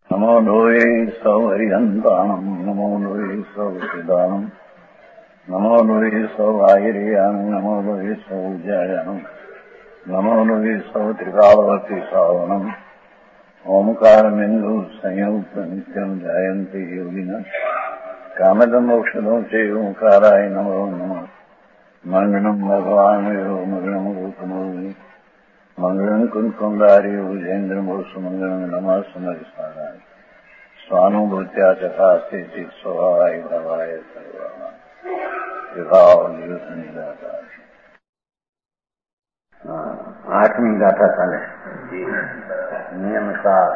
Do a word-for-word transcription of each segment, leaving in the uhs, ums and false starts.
नमो लोये सौहरिहन्ताणम् नमो लोये सौसिदानम् नमो लोये सौभागिर्याम् नमो लोये सौजायाम् नमो लोये सौत्रिकावती सावनम् ओंकारमिन्दु संयुक्त नित्यम् जायन्ति योगिनः कामदमोक्षदो च ओंकाराय नमो नमः मंगलम् भगवान् यो मंगलम् रूपमोहि मंगलम् कुंकुंडारी भुजेन्द्रमो सुमंगलम् नमः सुमरिसाराय स्वानुभूत्या चकास्ते स्वभावाय भवाय सर्वाः विभाव निदाता। आठवीं गाथा चाले नियम सार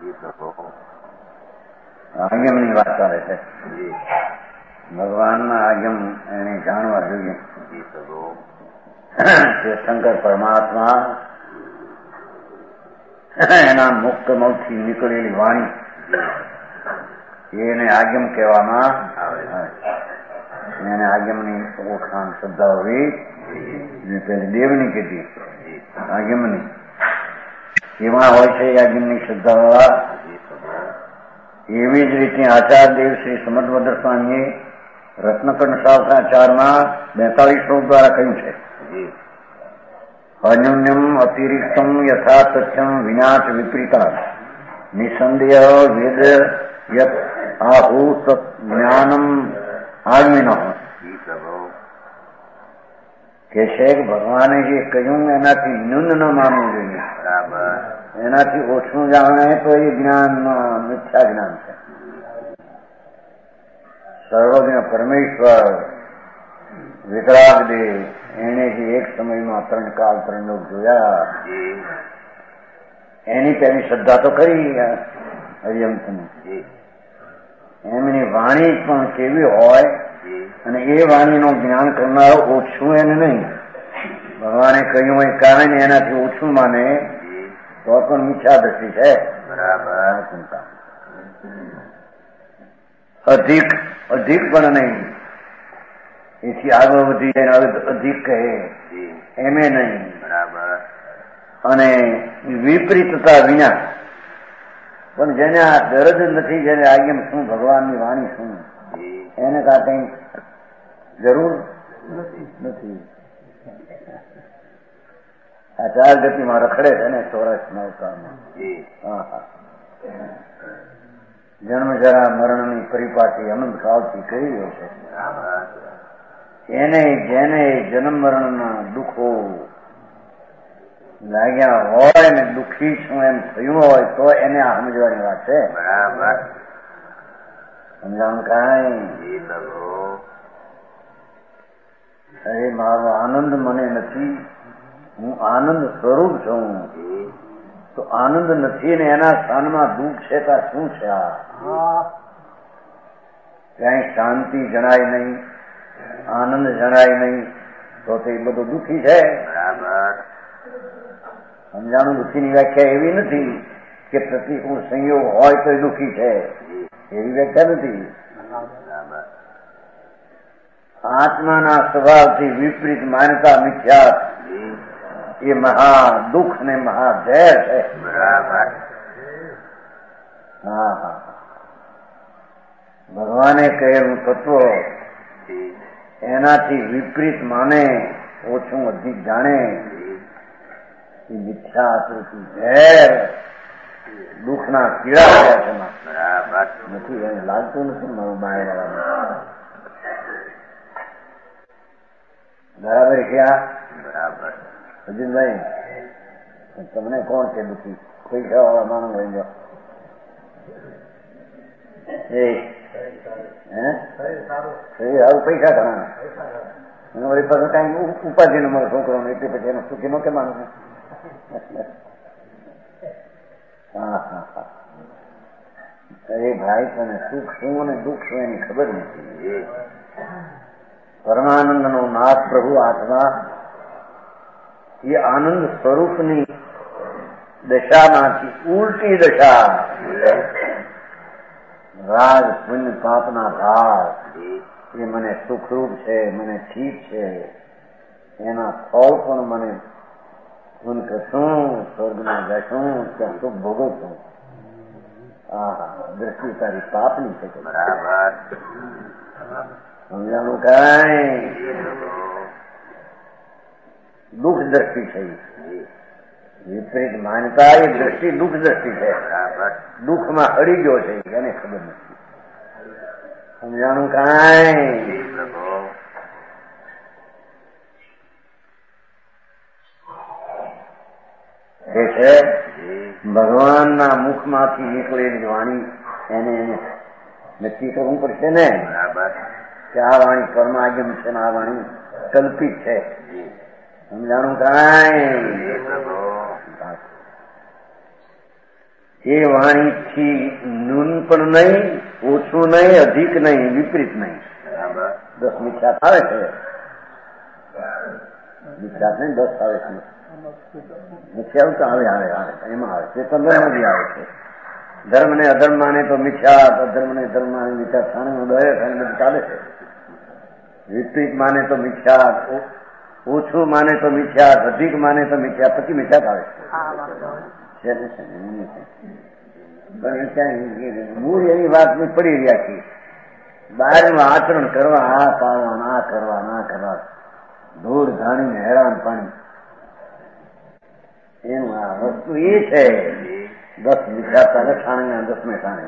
આગમની વાત કરે છે. ભગવાનના આગમ એને જાણવા જોઈએ કે શંકર પરમાત્મા એના મુક્ત મુખથી નીકળેલી વાણી એને આગમ કહેવામાં આવે. એને આગમની ઓળખાણ શ્રદ્ધા હોવી પેલી દેવની કીધી આગમની એમાં હોય છે આગમની શ્રદ્ધા. એવી જ રીતે આચાર્ય દેવ શ્રી સમદ્વદર સ્વામીએ રત્નકંડ શાસ્ત્રાચારમાં બેતાલીસ શ્લોક દ્વારા કહ્યું છે અન્યુન્યમ અતિરિક્તમ યથા તથ્યમ વિનાશ વિપરીતા નિસંદેહ વેદ યત આહુ જ્ઞાનમ આગમિનો કે છે કે ભગવાને જે કહ્યું એનાથી ન્યૂન ન માનવું જોઈએ. એનાથી ઓછું જાણે તો એ જ્ઞાન મિથ્યા જ્ઞાન છે. સર્વજ્ઞ પરમેશ્વર વિતરાગ દેવ એને જે એક સમયમાં ત્રણ કાળ ત્રણ લોક જોયા એની તેની શ્રદ્ધા તો કરી હરિયંતની. એમની વાણી પણ કેવી હોય અને એ વાણીનું જ્ઞાન કરનારો ઓછું એને નહીં. ભગવાને કહ્યું હોય કારણ એનાથી ઓછું માને તો પણ મિથ્યા દ્રષ્ટિ છે. અધિક અધિક પણ નહીં. એથી આગળ વધી જાય અધિક કહે એમે નહીં. અને વિપરીતતા વિના પણ જેને આ ગરજ નથી, જેને આગમ શું ભગવાનની વાણી શું એને કા કઈ જરૂર નથી. આ ચાર ગતિમાં રખડે છે ને ચોરસ નવકામાં. જન્મ જરા મરણની પરિપાટી અનંત કાળથી કરી રહ્યો છે. એને જેને જન્મ મરણના દુઃખો લાગ્યા હોય ને દુઃખી છું એમ થયું હોય તો એને આ સમજવાની વાત છે. સમજાવું કાંઈ અરે મારો આનંદ મને નથી, હું આનંદ સ્વરૂપ છું. તો આનંદ નથી ને એના સ્થાનમાં દુઃખ છે તો શું છે? આ ક્યાંય શાંતિ જણાય નહીં, આનંદ જણાય નહીં તો તે બધું દુઃખી છે. સમજાણું દુઃખીની વ્યાખ્યા એવી નથી કે પ્રતિકૂળ સંયોગ હોય તો દુઃખી છે, એવી વ્યાખ્યા નથી. આત્માના સ્વભાવથી વિપરીત માન્યતા મિથ્યા એ મહા દુઃખ ને મહા ઝેર છે. હા હા ભગવાને કહેલું તત્વ એનાથી વિપરીત માને, ઓછું અધિક જાણે એ મિથ્યા આકૃતિ ઝેર દુઃખના કીડા થયા છે. નથી એને લાગતું નથી મારું બાય બરાબર ક્યાં બરાબર અર્જુનભાઈ તમને કોણ છે દુઃખી? પૈસા વાળા માણસ લઈ જાઓ. સારું પૈસા ઘણા અને વળી પાછું કઈ ઉપાધિ નો મારો છોકરો એટલે પછી એનો સુખી નો કે માણસ. હા હા હા અરે ભાઈ તને સુખ શું અને દુઃખ શું એની ખબર નથી. પરમાનંદ નો નાથ પ્રભુ આત્મા એ આનંદ સ્વરૂપની દશામાંથી ઉલટી દશા રાગ પુણ્ય પાપના ભાગ એ મને સુખરૂપ છે, મને ઠીક છે, એના ફળ પણ મને હું કશું સ્વર્ગમાં જશું ત્યાં સુખ ભોગવું છું. હા દ્રષ્ટિ તારી પાપની છે. બરાબર. સમજાણું કઈ દુઃખ દ્રષ્ટિ થઈ. વિપરીત માનતા એ દ્રષ્ટિ દુઃખ દ્રષ્ટિ છે. દુઃખમાં અડી ગયો છે એને ખબર નથી. સમજાણું કઈ એ છે ભગવાનના મુખમાંથી નીકળેલી વાણી એને એને નક્કી કરવું પડશે ને કે આ વાણી પરમાગમ છે ને આ વાણી કલ્પિત છે. સમજાણું કઈ એ વાણીથી ન્યૂન પણ નહીં, ઓછું નહીં, અધિક નહીં, વિપરીત નહીં. દસ મિથ્યાત આવે છે. મિથ્યાત નહીં દસ આવે છે. મિથ્યા તો આવે આવે આવે એમાં આવે છે. ધર્મ બી આવે છે. ધર્મ ને અધર્મ માને તો મિથ્યાત, અધર્મ ને ધર્મ માને મિથ્યાત. સાણે દયા બધું ચાલે છે. વિપરીત માને તો મિથ્યાત, ઓછું માને તો મિથ્યાત, અધિક માને તો મિથ્યાત, પછી મિથ્યાત આવે છે. મૂળ એની વાત પડી રહ્યા છે. બહારનું આચરણ કરવા, આ પાડવા, ના કરવા, ના કરવા, ધૂળ ધાણીને હેરાન પાણી એનું આ વસ્તુ એ છે. દસ મિથ્યાતા ઠાણે દસ ને ઠાણે.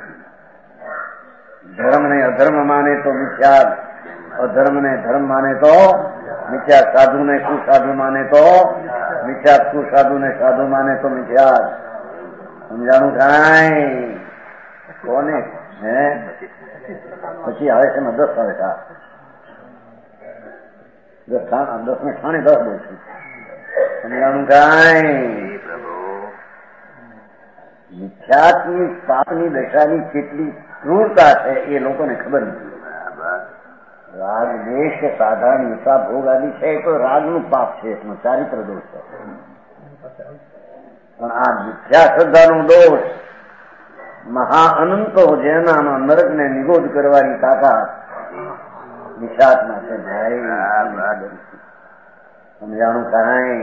ધર્મ ને અધર્મ માને તો મિથ્યાત, અધર્મ ને ધર્મ માને તો મિથ્યાત, સાધુ ને કુસાધુ માને તો મિથ્યાત, કુસાધુ ને સાધુ માને તો મિથ્યાત. સમજાણું કઈ કોને હે પછી આવે છે દસ આવે છે. દસ દસ ને ઠાણે દસ બોલ છું. સમજાણું કઈ મિથ્યાત્ની પાપની દશાની કેટલી ક્રૂરતા છે એ લોકોને ખબર નથી. રાગ દેશ કે સાધારણ હિસાબ ભોગ આદિ છે તો રાગનું પાપ છે, એનો ચારિત્ર દોષ છે. પણ આ મિથ્યા શ્રદ્ધાનો દોષ મહા અનંતો જેનામાં નરક ને નિરોધ કરવાની તાકાત નિષાદમાં છે. સમજાણું કઈ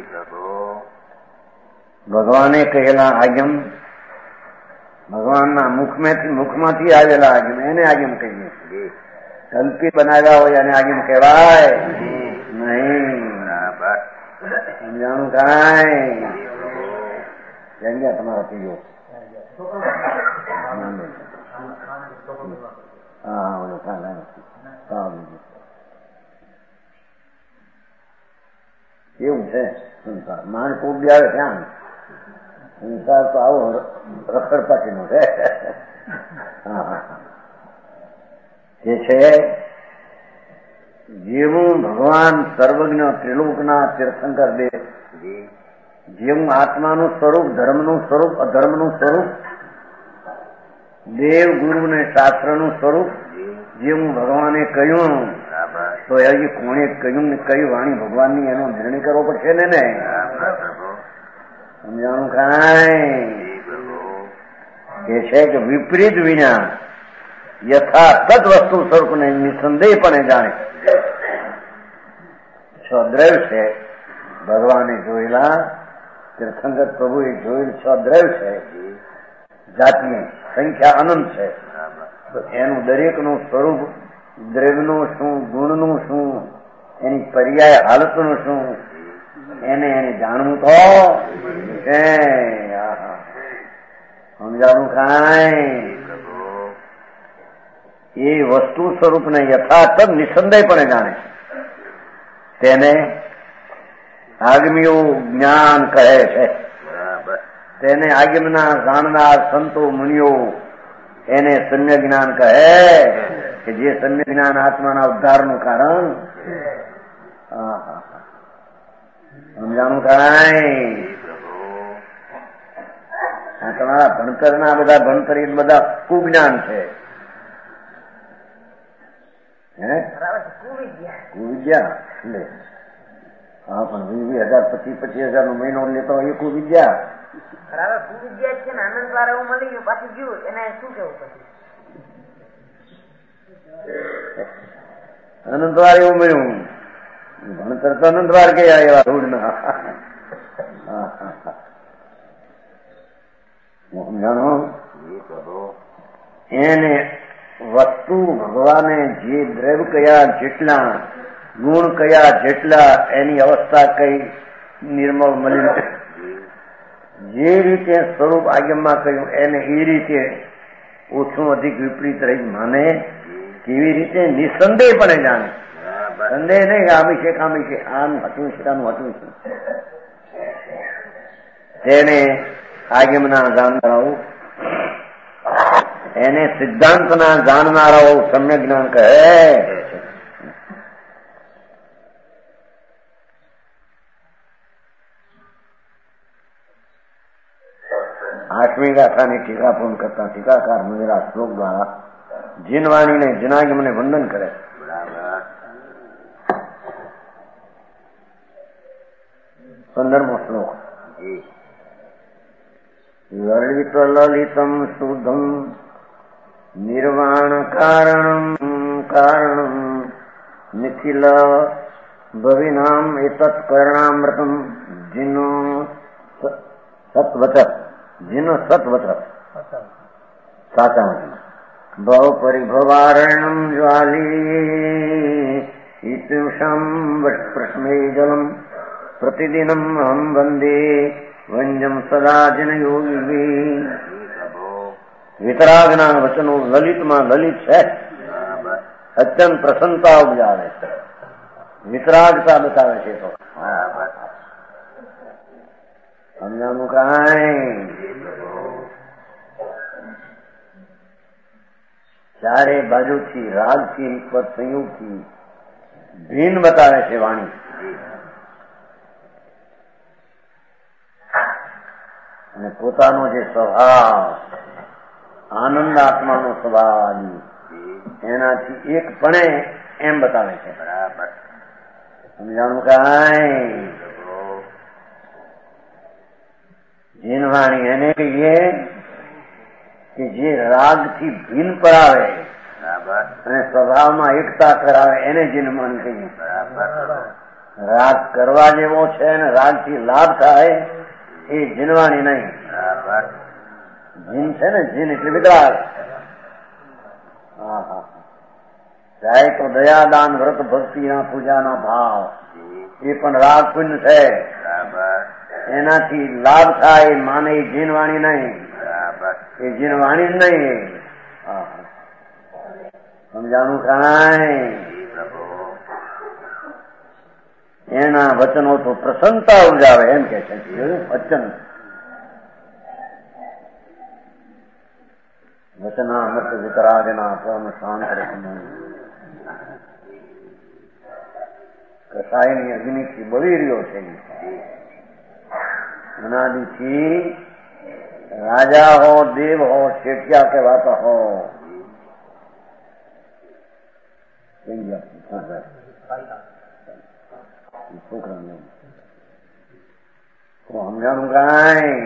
ભગવાને કહેલા આજ્ઞમ, ભગવાનના મુખમાંથી મુખમાંથી આવેલા આજ્ઞમ એને આજ્ઞમ કહીએ. કલ્પિત બનાવ્યા હોય અને આજ્ઞમ કહેવાય નહીં. સમજાણું કઈ જગ્યા તમારા પીજો. એવું છે સંસાર. માણ કોક બી આવે ત્યાં સંસાર તો આવો રખડપાટીનો છે. જે છે જેવું ભગવાન સર્વજ્ઞ ત્રિલોકના તીર્થંકર દેવ, જેવું આત્માનું સ્વરૂપ, ધર્મનું સ્વરૂપ, અધર્મનું સ્વરૂપ, દેવ ગુરુ ને શાસ્ત્રનું સ્વરૂપ જેવું ભગવાને કહ્યું તો હજી કોણે કહ્યું ને કઈ વાણી ભગવાનની એનો નિર્ણય કરવો પડશે ને ને સમજાણું કઈ એ છે કે વિપરીત વિના યથાર્થ વસ્તુ સ્વરૂપને નિસંદેહપણે જાણે. સ્વદ્રવ્ય છે ભગવાને જોયેલા, તીર્થંકર પ્રભુએ જોયેલ સ્વદ્રવ્ય છે. જાતની સંખ્યા અનંત છે. તો એનું દરેકનું સ્વરૂપ, દ્રવ્યનું શું, ગુણનું શું, એની પર્યાય હાલતનું શું, એને એને જાણવું તો છે. સમજાવું કઈ એ વસ્તુ સ્વરૂપને યથાર્થ નિસંદેહપણે જાણે તેને આગમીઓ જ્ઞાન કહે છે. તેને આગમના જાણનાર સંતો મુનિઓ એને સમ્ય જ્ઞાન કહે કે જે સમ્ય જ્ઞાન આત્માના ઉદ્ધારનું કારણ. સમજાણું કઈ આ તમારા ભણતરના બધા ભણતર એ બધા કુજ્ઞાન છે. હે કુવિદ્યા લે હા પણ વીસ હજાર પચીસ પચીસ હજાર નો મહિનો લેતો એ કુવિદ્યા બરાબર કુવિદ્યા છે ને આનંદ દ્વારા એવું મળી ગયું પાછું ગયું એને શું કેવું પછી અનંતવાર એવું મળ્યું. ભણતર તો અનંતવાર ગયા એવા રોડ ના જાણો એને વસ્તુ ભગવાને જે દ્રવ્ય કયા જેટલા ગુણ કયા જેટલા એની અવસ્થા કઈ નિર્મળ મલિન જે રીતે સ્વરૂપ આગમમાં કહ્યું એને એ રીતે ઓછું અધિક વિપરીત રહી માને કેવી રીતે નિસંદેહપણે જાણે. સંદેહ નહીં આમી છે કામી છે આનું હતું છે આનું હતું છે તેને આગમના જાણનારાઓ એને સિદ્ધાંતના જાણનારાઓ સમ્યક જ્ઞાન કહે. આઠમી ગાથાની ટીકા પૂર્ણ કરતા ટીકાકાર મુજરા શ્લોક દ્વારા જીનવાણીને જનાગમને વંદન કરે. પંદરમો શ્લોક. લલિત લલિતમ શુદ્ધમ નિર્વાણ કારણમ કારણમ નિખિલ ભવિનામ એતત્ કરણામૃતમ જીનો સત્વત જીનો સત્વત સાચા ભવ પરિભવારણમ જ્વાલી ઇતુષમ પ્રશ્મે જલમ પ્રતિદિનમ અહમ વંદે વંજમ સદા જન યોગી. વિતરાગના વચનો લલિતમાં લલિત છે, અત્યંત પ્રસન્નતા ઉપજાવે છે, વિતરાગતા બતાવે છે. તો સમજાનું કાંઈ ચારે બાજુથી રાગથી પર સંયુગથી ભીન બતાવે છે વાણી. અને પોતાનો જે સ્વભાવ આનંદ આત્માનો સ્વભાવ એનાથી એકપણે એમ બતાવે છે. બરાબર સમજાણું કાંઈ જીનવાણી એને કહીએ કે જે રાગથી ભીન પરાવે અને સ્વભાવમાં એકતા કરાવે એને જીનવાણી કહીએ. રાગ કરવા જેવો છે અને રાગથી લાભ થાય એ જીનવાણી નહીં. જીન છે ને જીન એટલે વિતરાગ. હા હા જાય તો દયાદાન વ્રત ભક્તિના પૂજાના ભાવ એ પણ રાગ પુણ્ય છે. એનાથી લાભ થાય માને એ જીનવાણી નહીં, એ જીનવાણી જ નહીં. સમજાણું કાંઈ એના વચનો તો પ્રસન્નતા ઉપજાવે એમ કે છે. વચન વચનામૃત વિતરાગના પરમ શાંત કસાયની અગ્નિથી બળી રહ્યો છે. અનાદિથી રાજા હો દેવ હો શેઠિયા કહેવાતા હો છોકરા તો સમજાણું કાંઈ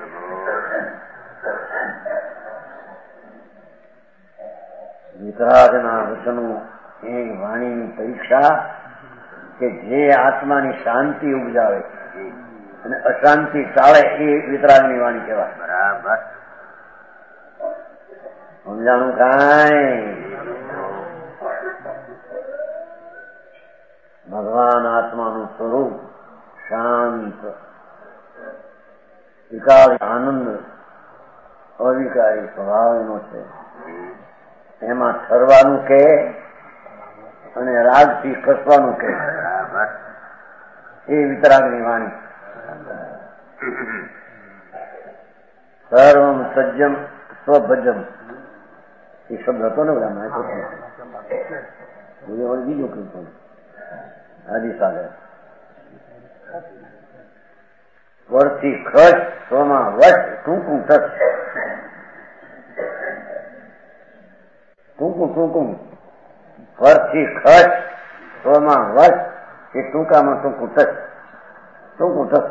વિતરાગના વચનો એ વાણીની પરીક્ષા કે જે આત્માની શાંતિ ઉપજાવે અને અશાંતિ ટાળે એ વિતરાગની વાણી કહેવાય. બરાબર સમજાણું કાંઈ ભગવાન આત્માનું સ્વરૂપ શાંત વિકારી આનંદ અવિકારી સ્વભાવ એનો છે. એમાં ઠરવાનું કે અને રાગથી ખસવાનું કે એ વિતરાગની વાણી. સર્વમ સજ્જમ સ્વભજમ એ શબ્દ હતો ને બધા બીજો કઈ આદિ સાગર વરથી ખસ સ્વમાં વટ ટૂંકું ટચ ટૂંકું ટૂંકું વરથી ખસ સ્વમાં વટ એ ટૂંકામાં ટૂંકું ટચ ટૂંકું ટચ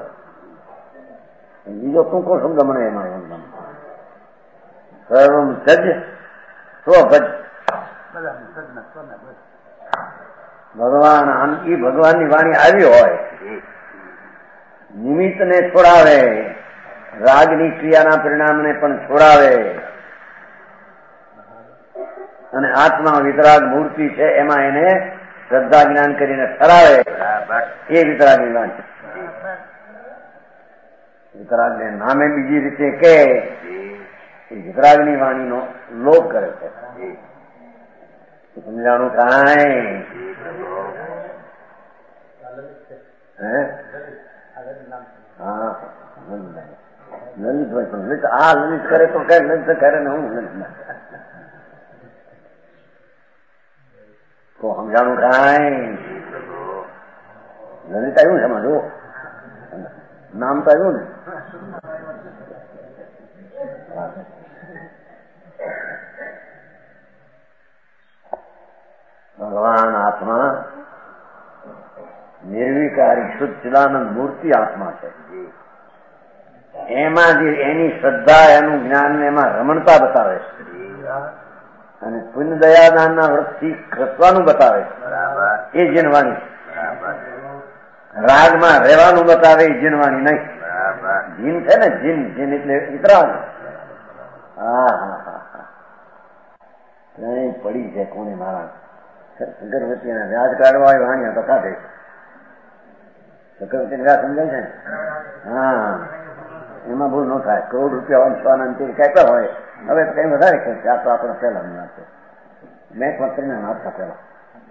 બીજો ટૂંકો શબ્દ મને એમાં સર્વમ સજ્જ સ્વભજ ભગવાન આમ એ ભગવાનની વાણી આવી હોય નિમિત્તને છોડાવે, રાગની ક્રિયાના પરિણામને પણ છોડાવે અને આત્મા વિતરાગ મૂર્તિ છે એમાં એને શ્રદ્ધા જ્ઞાન કરીને ઠરાવે એ વિતરાગની વાણી. વિતરાગને નામે બીજી રીતે કે વિતરાગની વાણીનો લોપ કરે છે. સમજાણું કાંઈ? હે હા લલિત હોય પણ લલિત આ લલિત કરે તો કઈ લલિત કરે ને હું લલિત ના તો સમજાણું કાંઈ? લલિત આવ્યું છે એમાં જો નામ તો આવ્યું ને. ભગવાન આત્મા નિર્વિકારી શુદ્ધ ચિદાનંદ મૂર્તિ આત્મા છે. એમાં જે એની શ્રદ્ધા એનું જ્ઞાન એમાં રમણતા બતાવે છે અને પુણ્ય દયાદાનના વ્રતથી ખસવાનું બતાવે છે એ જીનવાણી. રાગમાં રહેવાનું બતાવે એ જીનવાણી નહીં. જીન છે ને જીન જીન એટલે વિતરાગ. હા હા હા હા કઈ પડી છે કોને મારા શંકરવતી ના વ્યાજ કાઢવા હોય વાણિયા તો કાઢે. શંકરવતી વ્યાજ સમજાય છે ને? હા એમાં ભૂલ ન થાય. કરોડ રૂપિયા વાંચવાના કઈ પણ હોય. હવે કઈ વધારે ખર્ચ આ તો આપણે પહેલા ની વાત છે. મેં ત્રણ આપતા પેલા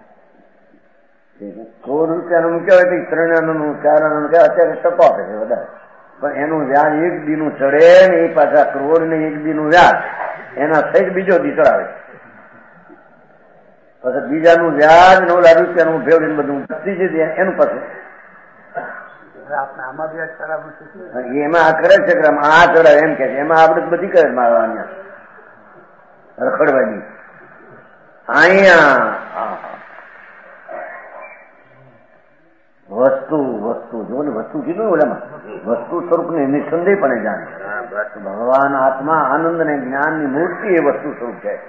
કરોડ રૂપિયાનું મૂક્યા હોય તો ત્રણ આનું ચાર આનું અત્યારે ટકો આપે છે વધારે. પણ એનું વ્યાજ એક દી નું ચડે ને એ પાછા કરોડ ને એક દી નું વ્યાજ એના સહિત બીજો દી ચડાવે. પછી બીજાનું વ્યાજ ને ઓલા રૂપિયાનું ભેવડીને બધું ત્રીજે એનું પાસે એમાં આ કરે છે કે આ ચડાવે એમ કે છે. એમાં આપડે બધી કરે મારવાની રખડવાની. અહીંયા વસ્તુ વસ્તુ જો ને વસ્તુ કીધું ઓલામાં વસ્તુ સ્વરૂપ ને નિસંદેહ પણ જાણે. ભગવાન આત્મા આનંદ ને જ્ઞાન ની મૂર્તિ એ વસ્તુ સ્વરૂપ છે.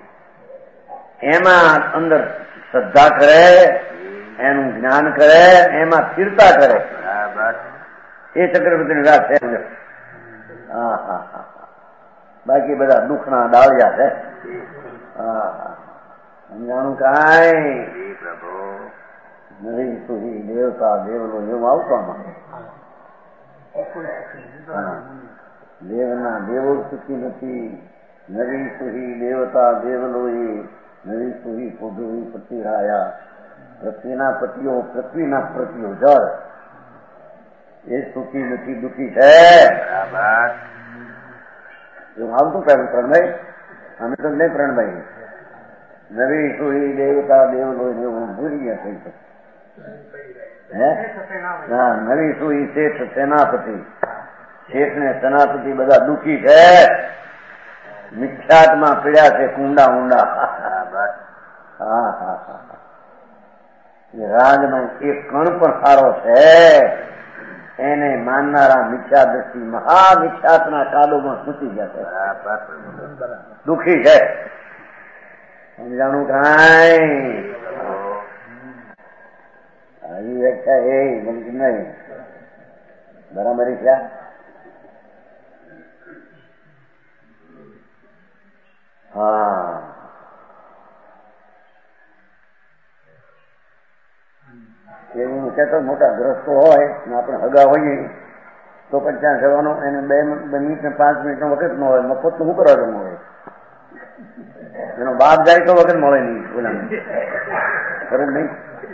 એમાં અંદર શ્રદ્ધા કરે એનું જ્ઞાન કરે એમાં સ્થિરતા કરે એ ચક્રવર્તીની વાત છે. હા હા હા બાકી બધા દુઃખના ડાળિયા છે. હા હા સમજાણું કાંઈ? નરી સુહી દેવતા દેવલો એવું આવતો આમાં દેવના દેવો સુખી નથી. નરી સુહી દેવતા દેવલો એ નરી સુહી પૃથ્વી પતિરાયા. પૃથ્વીના પતિઓ પૃથ્વીના પતિઓ જળ એ સુખી નથી દુઃખી છે. એવું આવતું કહ્યું પ્રણભાઈ અમે તો નહીં પ્રણભાઈ નવી સુહી દેવતા દેવલો એવું ભૂલી ગયા થઈ છે. હે હા નવી સુહી શેઠ સેનાપતિ શેઠ ને સેનાપતિ બધા દુઃખી છે. મિથ્યાત્માં પીડ્યા છે કુંડા ઊંડા. હા હા હા રાજનો એક કણ પણ સારો છે એને માનનારા મિથ્યા દ્રષ્ટિ મહા મિથ્યાત્મના કાદોમાં ખૂંચી ગયા છે. દુઃખી છે. સમજાણું કાંઈ? આવી વ્યાખ્યા એ બનતી નહીં. બરાબર છે. હા એવું કહેતો મોટા ગ્રસ્તો હોય ને આપણે હગા હોઈએ તો પણ ત્યાં જવાનો એને બે મિનિટ ને પાંચ મિનિટ નો વખત ન હોય મફત નું શું કરવાનું હોય. એનો બાપ જાય તો વખત મળે નહીં બોલા ખરું નહીં.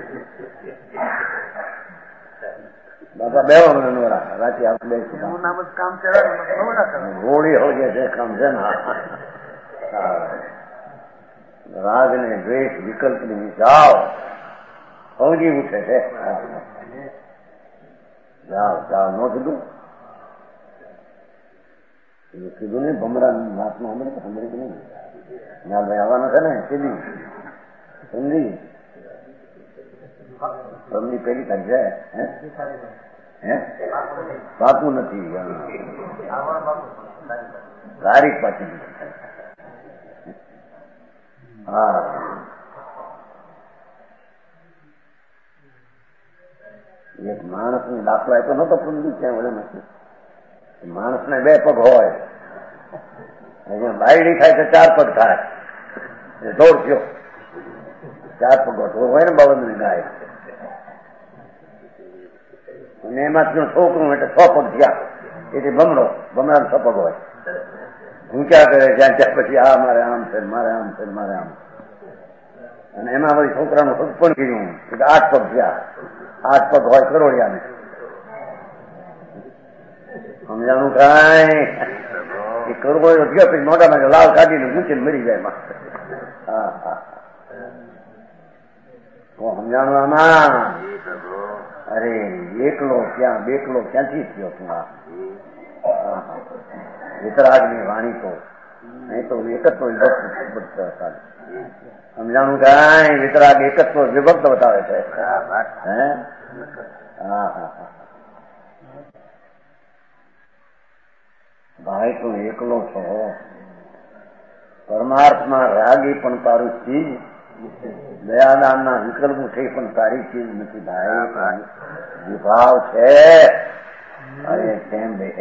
બાપા બેવાનું રાતે આપણે કામ હોળી હોય છે કામ છે ને રાગ ને દ્વેષ વિકલ્પ ની જાઓ ફૌજી ઉઠે છે. જાઓ જાઓ નો કીધું કીધું ને ભમરા વાતમાં સાંભળે તો સાંભળે કે નહીં. ના ભાઈ આવવાના છે ને સીધી સમજી તમને પેલી તારીખ છે હે બાપુ નથી તારીખ પાછી. હા એક માણસ ને દાખલો આપ્યો નતો પુંડી ક્યાં વડે નથી. માણસ ને બે પગ હોય અહીંયા બાયડી થાય તો ચાર પગ થાય. દોડ થયો ચાર પગોટ હોય ને બાવન ગાય અને એમાંથી છોકરું એટલે છ પગ થયા એટલે બમણો બમણા છ પગ હોય હું ક્યાં કરે જ્યાં ત્યાં પછી આ મારે આમ છે મારે આમ છે મારે આમ અને એમાં વળી છોકરાનું પગ પણ કર્યું એટલે આઠ પગ થયા આઠ પગ હોય કરોડિયાને સમજાણું કાંઈ એ કરોડો થયો પછી મોઢામાં લાલ કાઢીને મૂકીને મરી જાય માં હા હા સમજાણું આમાં અરે એકલો ક્યાં બેકલો ક્યાંથી થયો તું આ વિતરાગની વાણી તો નહીં તો એકત્વ વિભક્ત સમજાણું કાંઈ વિતરાગ એકત્વ વિભક્ત બતાવે છે હે હા હા હા ભાઈ તું એકલો છો પરમાર્થમાં રાગી પણ તારું ચીજ દયાદાનના વિકલ્પ છે પણ તારી ચીજ નથી ભાઈ વિભાવ છે અરે કેમ બે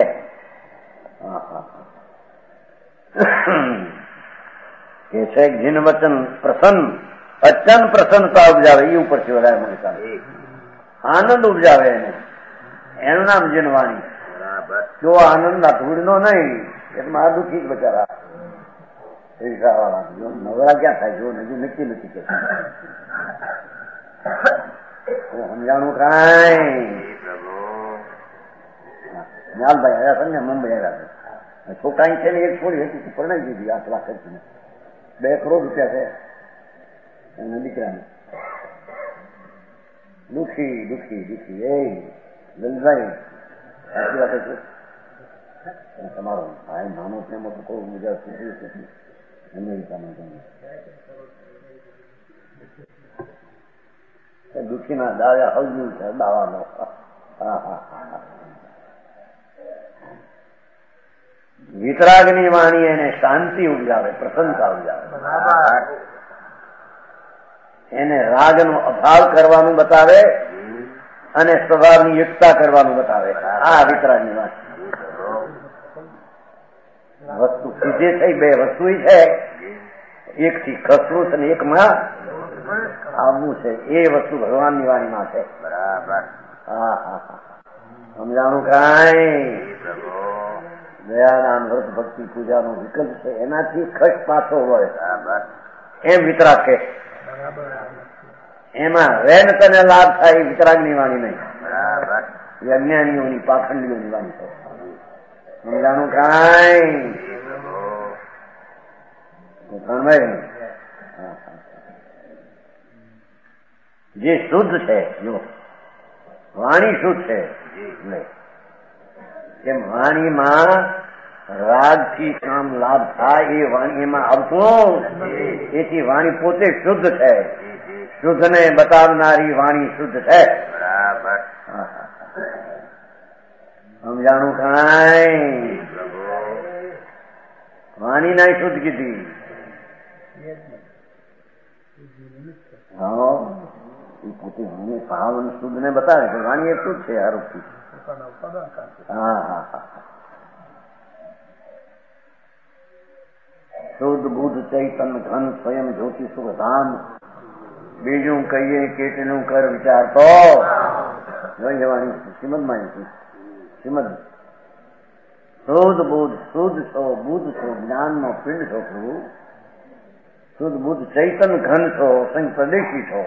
કે છે જીન વચન પ્રસન્ન અચન પ્રસન્નતા ઉપજાવે એ ઉપરથી વધારે મને ચાલે આનંદ ઉપજાવે એને એનું નામ જીનવાણી જો આનંદ ના ધૂળનો નહીં એમાં આ દુઃખી જ બચારા નવરા ક્યાં થાય જો નજી નક્કી નથી કે સમજાણું કાંઈ ન્યાલભાઈ આવ્યા છે ને મુંબઈ આવ્યા છે છોકરા છે ને એક છોડી હતી પરણાઈ દીધી આઠ લાખ ખર્ચીને બે કરોડ રૂપિયા છે એના દીકરાને દુઃખી દુઃખી દુઃખી એ લલભાઈ સાચી વાત છે તમારો ભાઈ નાનો છે મોટો કોઈ મજા સુધી અમેરિકામાં દુઃખીના દાવ્યા હજુ છે દાવાનો વિતરાગની વાણી એને શાંતિ ઉપજાવે પ્રસન્નતા ઉપજાવે એને રાગનો અભાવ કરવાનું બતાવે અને સ્વભાવની યુક્તા કરવાનું બતાવે આ વિતરાગની વાણી વસ્તુ સીધે થઈ બે વસ્તુ છે એક થી ખસવું અને એકમાં આવવું છે એ વસ્તુ ભગવાનની વાણીમાં છે બરાબર હા હા હા સમજાણું કાંઈ દયાદાન વ્રત ભક્તિ પૂજાનો વિકલ્પ છે એનાથી ખસ પાછો હોય એમ વિતરાગ કે એમાં વેન તને લાભ થાય વિતરાગની વાણી નહીં એ અજ્ઞાનીઓની પાખંડીઓની વાણી છે સમજાણું કાંઈ જે શુદ્ધ છે જો વાણી શુદ્ધ છે કેમ વાણીમાં રાગથી કામ લાભ થાય એ વાણી એમાં આવતું એથી વાણી પોતે શુદ્ધ છે શુદ્ધને બતાવનારી વાણી શુદ્ધ છે બરાબર સમજાણું કાંઈ વાણી ના શુદ્ધ કીધી હા એ પોતે વાણી ભાવ શુદ્ધ ને બતાવે કે વાણી એ શુદ્ધ છે આરોપથી હા હા હા શુદ્ધ બુદ્ધ ચૈતન ઘન સ્વયં જ્યોતિ સુખ ધામ બીજું કહીએ કેટલું કર વિચાર તો જોઈ જવાની શ્રીમદમાં શ્રીમદ શુદ્ધ બુદ્ધ શુદ્ધ છો બુદ્ધ છો જ્ઞાનનો પિંડ છો પ્રભુ શુદ્ધ બુદ્ધ ચૈતન ઘન છો સંગ પ્રદેશી છો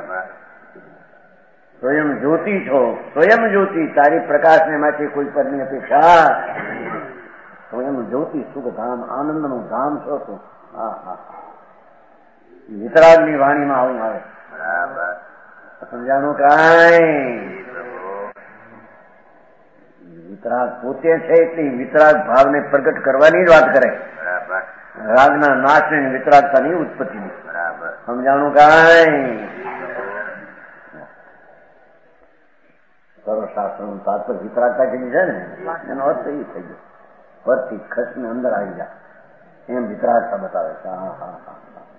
સ્વયં જ્યોતિ છો સ્વયં જ્યોતિ તારી પ્રકાશને માટે કોઈ પરની અપેક્ષા સ્વયં જ્યોતિ સુખ ધામ આનંદનું ધામ છો તું હા હા વિતરાગની વાણીમાં આવું આવે સમજાણું કાંઈ વિતરાગ પોતે છે એટલે વિતરાગ ભાવને પ્રગટ કરવાની જ વાત કરે રાગના નાશની વિતરાગતાની ઉત્પત્તિની સમજાણું કાંઈ સર્વશાસ્ત્રનું તાત્પર્ય વિતરાગતા કીધી છે ને એનો અર્થ એ થઈ ગયો પરથી ખસને અંદર આવી જાય એમ વિતરાગતા બતાવે છે હા હા હા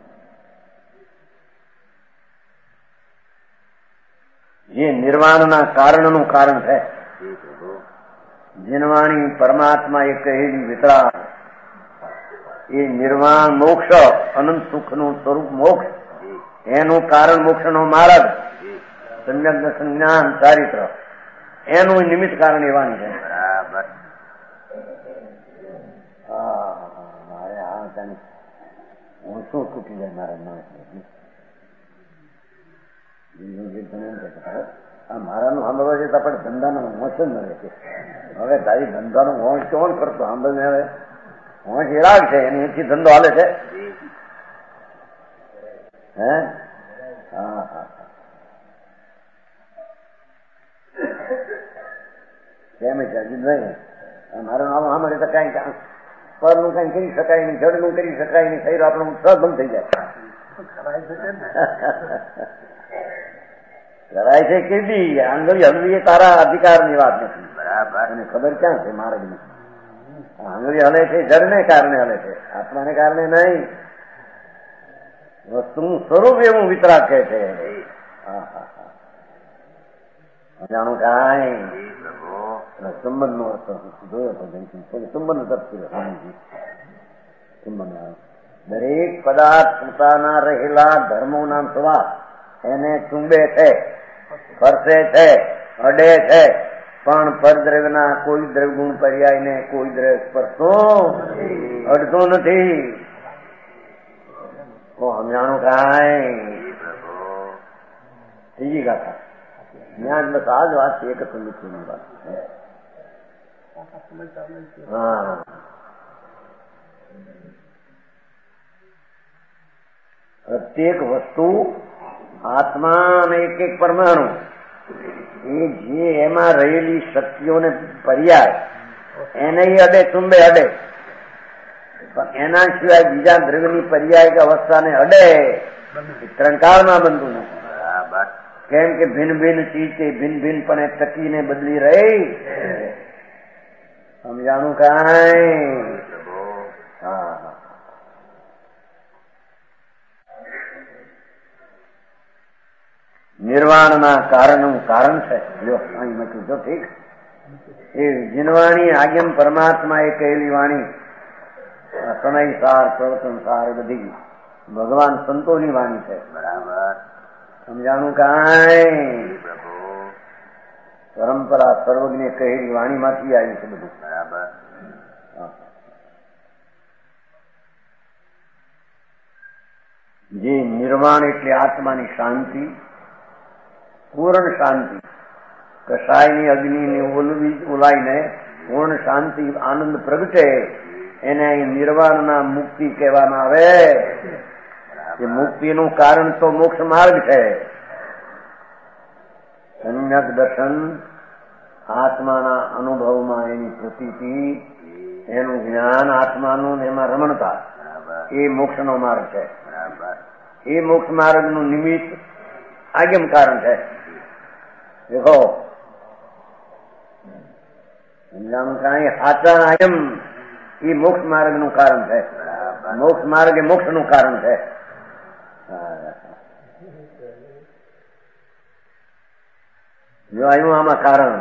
જે નિર્વાણના કારણનું કારણ છે જીનવાણી પરમાત્મા એ કહેલી વિતરાગ એ નિર્વાણ મોક્ષ અનંત સુખનું સ્વરૂપ મોક્ષ, એનું કારણ મોક્ષનો માર્ગ, સમ્યક દર્શન જ્ઞાન ચારિત્ર, એનું નિમિત્ત કારણ એ વાણી છે. બરાબર. મારે આ જાણી હું શું તૂટી જાય મારા માણસ. આ મારાનું સાંભળવા છે તો આપણે ધંધાનો હોંશ જ મળે છે. હવે તારી ધંધાનો હોંશ કોણ કરતો સાંભળને? હવે હોંશ એરાગ છે, એની ધંધો હાલે છે. હે હા હા કેમ છે અજીતભાઈ? મારું નામ સાંભળે તો કઈ પરનું કઈ કરી શકાય નહીં, જડનું કરી શકાય નહીં, શરીર આપણું સહ બંધ થઈ જાય. કરાય છે કેદી આંગળી હલવી એ તારા અધિકારની વાત નથી. બરાબર. અને ખબર ક્યાં છે માર્ગની? આંગળી હલે છે જડને કારણે હલે છે, આત્માને કારણે નહીં. વસ્તુનું સ્વરૂપ એવું વિતરાગ કહે છે. હા હા હા જાણું કાંઈ સંબંધ નો અર્થ જોયો હતો. સંબંધ તરફ સંબંધ દરેક પદાર્થ પોતાના રહેલા ધર્મોના સ્વભાવ એને ચુંબે છે, સ્પર્શે છે, અડે છે, પણ પરદ્રવ્યના કોઈ દ્રવ્યગુણ પર્યાય ને કોઈ દ્રવ્ય સ્પર્શો અડતો નથી. સમજાણું કાંઈ? ત્રીજી ગાથા જ્ઞાન બસ આ જ વાત છે. એક સંગીતની વાત. હા પ્રત્યેક વસ્તુ આત્મા અને એક એક પરમાણુ એ જે એમાં રહેલી શક્તિઓને પર્યાય એને અડે ચુંબે અડે, પણ એના સિવાય બીજા દ્રવ્યની પર્યાય અવસ્થાને અડે ત્રણ કાળમાં બનતું નથી. કેમ કે ભિન્ન ભિન્ન ચીજ ભિન્ન ભિન્ન પણ ટકીને બદલી રહી. સમજાણું કાંઈ? હા હા નિર્વાણના કારણનું કારણ છે. જો અહીં મૂક્યું જો ઠીક. એ જીનવાણી આગેમ પરમાત્મા એ કહેલી વાણી સમય સાર પ્રવચન સાર બધી ભગવાન સંતોની વાણી છે. બરાબર. સમજાણું કાંઈ? પરંપરા સર્વજ્ઞે કહેલી વાણીમાંથી આવી છે બધું. બરાબર. જે નિર્વાણ એટલે આત્માની શાંતિ, પૂર્ણ શાંતિ, કસાયની અગ્નિને ઓલવી ઓલાઈને પૂર્ણ શાંતિ આનંદ પ્રગટે એને નિર્વાણના મુક્તિ કહેવામાં આવે. કે મુક્તિનું કારણ તો મોક્ષ માર્ગ છે. સમ્યક દર્શન, આત્માના અનુભવમાં એની પ્રતીતિ, એનું જ્ઞાન આત્માનું એમાં રમણતા, એ મોક્ષનો માર્ગ છે. એ મોક્ષ માર્ગનું નિમિત્ત આગમ કારણ છે. દેખો સમજાણું કાંઈ? સાચા આગમ એ મોક્ષ માર્ગનું કારણ છે. મોક્ષ માર્ગ એ મોક્ષનું કારણ છે. જો આવ્યું આમાં કારણ.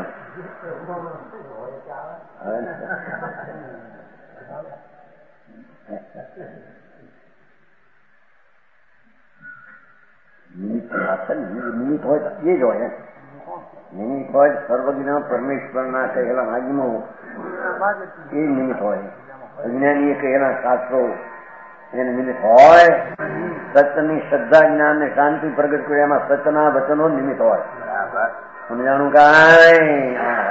નિમિત્ત હોય એ જ હોય. નિમિત્ત હોય સર્વજ્ઞ પરમેશ્વરના કહેલા આજ્ઞો એ નિમિત્ત હોય. અજ્ઞાની કહેલા શાસ્ત્રો એને નિમિત્ત હોય. સત્યની શ્રદ્ધા જ્ઞાન ને શાંતિ પ્રગટ કરે એમાં સત્યના વચનો નિમિત્ત હોય. સમજાણું કાંઈ?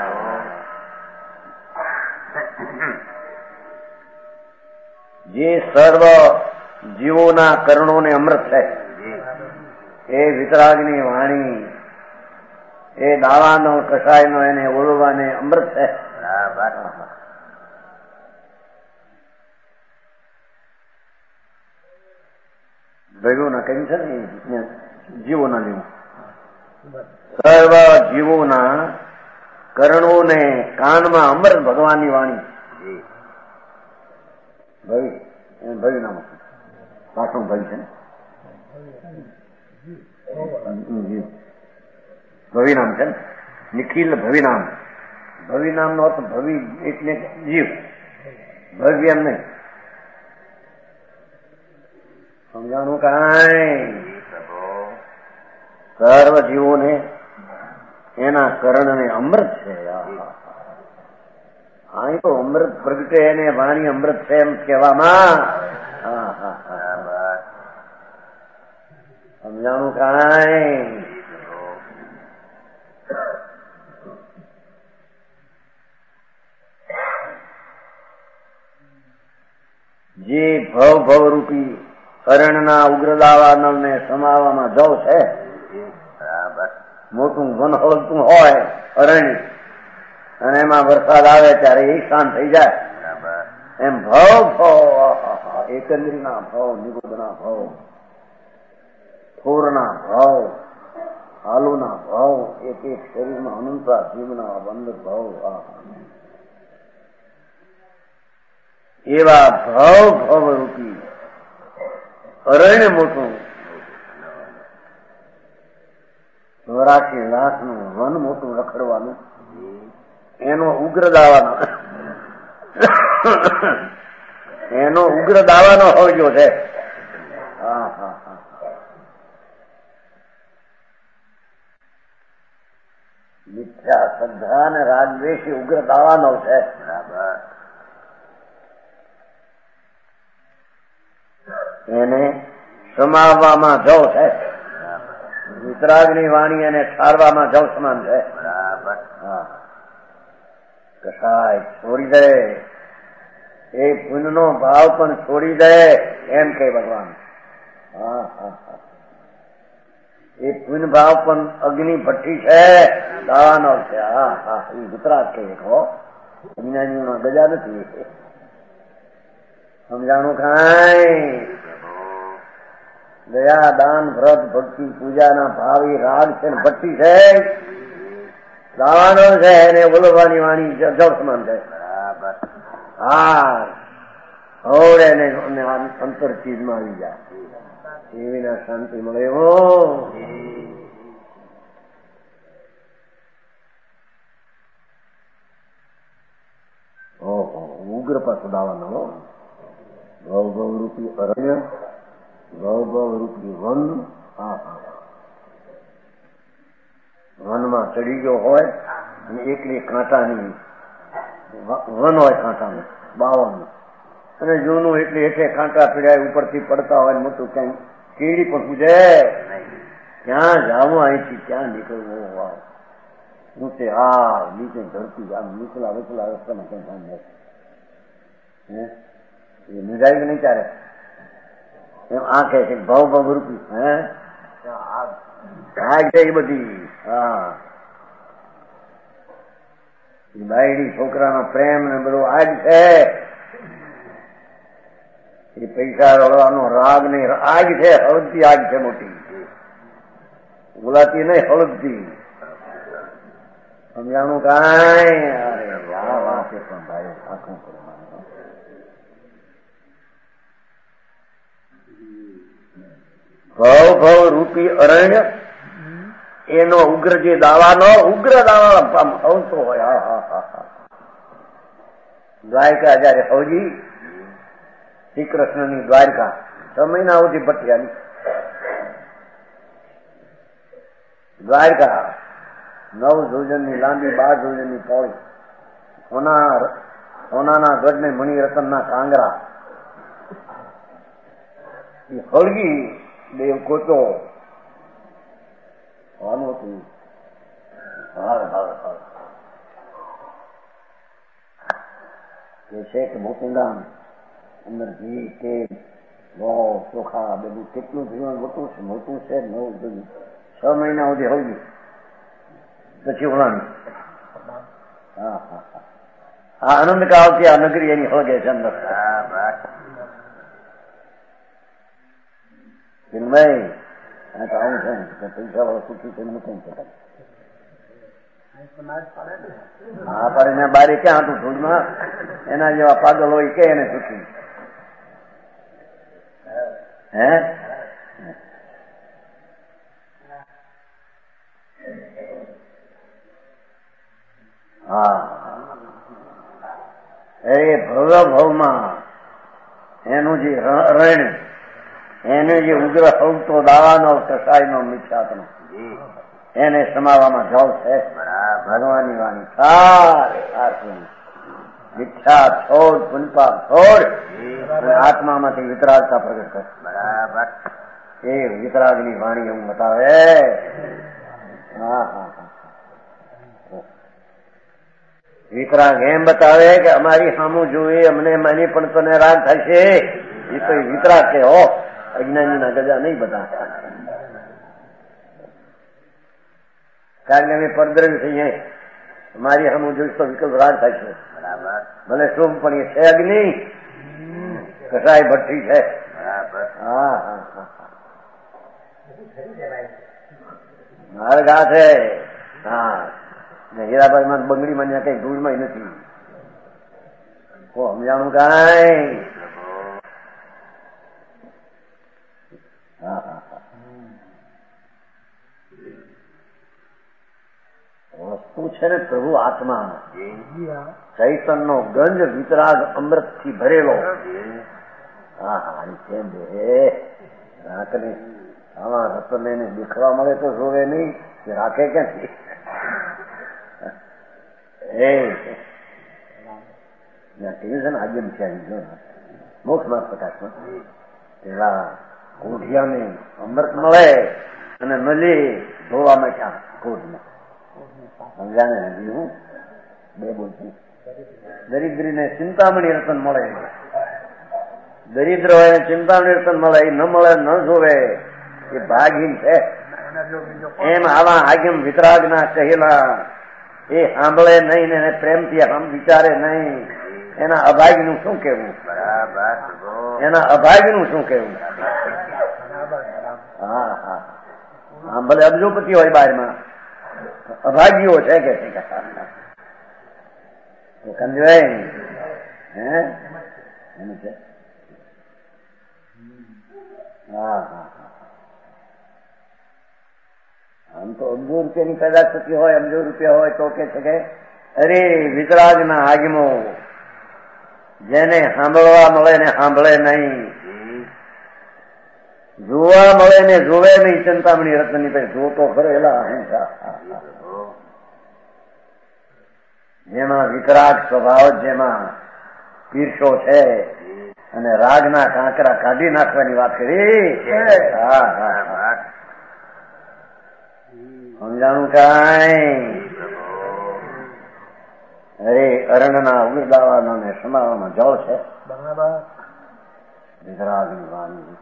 જે સર્વ જીવોના કર્ણોને અમૃત છે એ વિતરાગની વાણી, એ દાવાનો કસાયનો એને ઓળવાને અમૃત છે. ભેગોના કહ્યું છે ને જીવોના લીધું. સર્વ જીવોના કર્ણોને કાનમાં અમૃત ભગવાનની વાણી. ભવિ ભવિ નામ પાછું ભવિ છે ને ભવિનામ છે ને નિખિલ ભવિનામ. ભવિનામ નો અર્થ ભવિ એટલે જીવ, ભવ્ય એમ નહીં. સમજાણું કાંઈ સર્વ જીવોને એના કરણને અમૃત છે. અહીં તો અમૃત પ્રગટે એને વાણી અમૃત છે એમ કહેવામાં. સમજાણું કાંઈ? જે ભવ ભવ રૂપી અરણના ઉગ્રદાવા નળને સમાવવામાં જવ છે. મોટું વન હળગતું હોય અરણ્ય અને એમાં વરસાદ આવે ત્યારે એ શાંત થઈ જાય. એમ ભવ ભવ એકંદરીના ભાવ, નિગુદના ભાવ, થોરના ભાવ, હાલુના ભાવ, એક એક શરીરમાં અનંતા જીવના બંધ ભાવ. એવા ભાવ ભાવ રૂપી અરણ્ય મોટું ચોરાશી લાખ નું વન મોટું રખડવાનું એનો ઉગ્ર દાવાનો એનો ઉગ્ર દાવાનો હોજો છે. હા હા હા મિથ્યા શ્રદ્ધા અને રાગદ્વેષી ઉગ્ર દાવાનો છે. એને સમાવવામાં જવ છે. વિતરાગની વાણી એને ઠારવામાં જવ સમાન છે. કસાય છોડી દે એ પુણ્યનો ભાવ પણ છોડી દે એમ કે ભગવાન. હા હા હા એ પુણ્ય ભાવ પણ અગ્નિ ભઠ્ઠી છે, દાવાનો છે. હા હા એ વિતરાગ કે હો જ્ઞાનીઓના ગજા નથી. સમજાણું કાંઈ? દયા દાન વ્રત ભક્તિ પૂજાના ભાવી રાગ છે ને ભટ્ટી છે, દાવાનો છે એને બોલવાની વાણી જળ સમાન છે. હા હોડે ને અંતર ચીજમાં આવી જાય એવી ના શાંતિ મળે. હો ઓહો ઉગ્ર પાછું દાવાનો ભવ ભવ રૂપી અરણ્ય, ભવ ભવ રૂપી વન. હા હા વનમાં ચડી ગયો હોય અને એકલી કાંટાની વન હોય, કાંટાનું બાવન અને જૂનું એટલે એટલે કાંટા પીડાય ઉપરથી પડતા હોય મોટું ક્યાંય કેડી પણ પૂજે ક્યાં જાવું અહીંથી ક્યાં નીકળવું. વાવ ઊંચે આ નીચે ધરતી આમ નીચલા વેચલા રસ્તામાં ક્યાં ધ્યાન હે એ નિજાય કે નહીં ચાલે એમ આ કહે છે ભાવ ભાવ રૂપી હે આગ છે એ બધી. હા એ બાયડી છોકરાનો પ્રેમ ને બધું આગ છે. એ પૈસા રળવાનો રાગ નહીં, આગ છે, હળદતી આગ છે મોટી, ગુલાતી નહીં હળદતી. સમજાણું કાંઈ? અરે આ વાત છે પણ ભાઈ આખું કરવાનું. ભવ ભવ રૂપી અરણ્ય એનો ઉગ્ર જે દાવાનો ઉગ્ર દાવા હવતો હોય. હા હા હા હા દ્વારકા જયારે હવજી શ્રી કૃષ્ણની દ્વારકા છ મહિના સુધી ભટ્ટિયાની દ્વારકા નવ જોજનની લાંબી, બાર જોજનની પહોળી, સોના સોનાના ગઢ ને મણિરત્નના કાંગરા એ હળગી દેવ કોચો આનું હતું. હાર હાર હાર એ છે કે મોતીરામ અંદર ઘી તેલ ગોળ ચોખા બધું કેટલું જીવન મોટું છે, મોટું છે. નવ બધું છ મહિના સુધી હળગી પછી ઓળાની. હા હા હા આ આનંદ કાળથી આ નગરી એની હળગે છે અંદર. ભાઈ આ તો આવું છે ને પૈસા વાળો સુખી છે મૂકે છે. હા પણ એને બારે ક્યાં હતું ધૂળમાં એના જેવા પાગલ હોય કે એને સુખી હે. હા એ ભવ્ય ભવમાં એનું જે રણ એને જે ઉગ્ર હવતો દાવાનો કસાયનો મિથ્યાત્મનો એને સમાવવામાં જળ છે ભગવાનની વાણી. મિથ્યા છોડ, પુનપાપ છોડ, આત્મામાંથી વિતરાગતા પ્રગટ કરે. બરાબર. એ વિતરાગની વાણી એવું બતાવે. હા હા હા. વિતરાગ એમ બતાવે કે અમારી સામું જોઈ અમને માની પણ તને રાગ થશે. એ તો વિતરાગ છે હો, અજ્ઞાનીના ગજા નહીં બધા. કારણ કે અમે પરદ્રવ્ય થઈએ, મારી સામું જોઈશ તો વિકલ્પ રાગ થશે. ભલે શુભ પણ એ છે અગ્નિ, કસાય ભઠ્ઠી છે. હા હા હા. માર્ગ આ છે. હા, હીરાબાઈ માં બંગડી માં કઈ ધૂળમાં નથી. સમજાણું કઈ. હા હા હા. વસ્તુ છે ને પ્રભુ આત્મા, ચૈતનનો ગંજ વિતરાગ અમૃત થી ભરેલો. હા હા. કેમ બે રાખને આમાં રતન એને દેખવા મળે તો જોવે નહીં, રાખે ક્યાંથી? ટેન્શન આજમ છે. મોક્ષમાં પ્રકાશમાં પેલા કોઠિયાને અમૃત મળે અને નલી ધોવા માંડ્યા કોટમાં. સમજાને હજી હું બે બોલશું. દરિદ્રીને ચિંતામણી રતન મળે, દરિદ્ર હોય ચિંતામણી રતન મળે, એ ન મળે ન જોવે એ ભાગહીન છે. એમ આવા આગમ વિતરાગ ના કહેલા એ સાંભળે નહીં ને પ્રેમથી આમ વિચારે નહીં, એના અભાગ્ય નું શું કેવું? એના અભાગ્ય નું શું કેવું? હા હા. આમ ભલે અબજોપતિ હોય બહારમાં, અભાગ્યો છે કે સમજાય હે એનું છે. હા હા. આમ તો અબજો રૂપિયાની પેદા થતી હોય, અબજો રૂપિયા હોય તો કે છે કે અરે વિતરાગના આગમો, જેને સાંભળવા મળે ને સાંભળે નહીં, જોવા મળે ને જોવે નહીં, ચિંતામણી રત્નની પાસે જોતો ખરેલા અહિંસા. જેમાં વિતરાગ સ્વભાવ, જેમાં પીરસો છે અને રાગના કાંકરા કાઢી નાખવાની વાત કરી. હા હા. સમજાણું કઈ? અરે અરણના ઉગરદાવાના ને સમાવામાં જળ છે. વિતરાગની વાણી.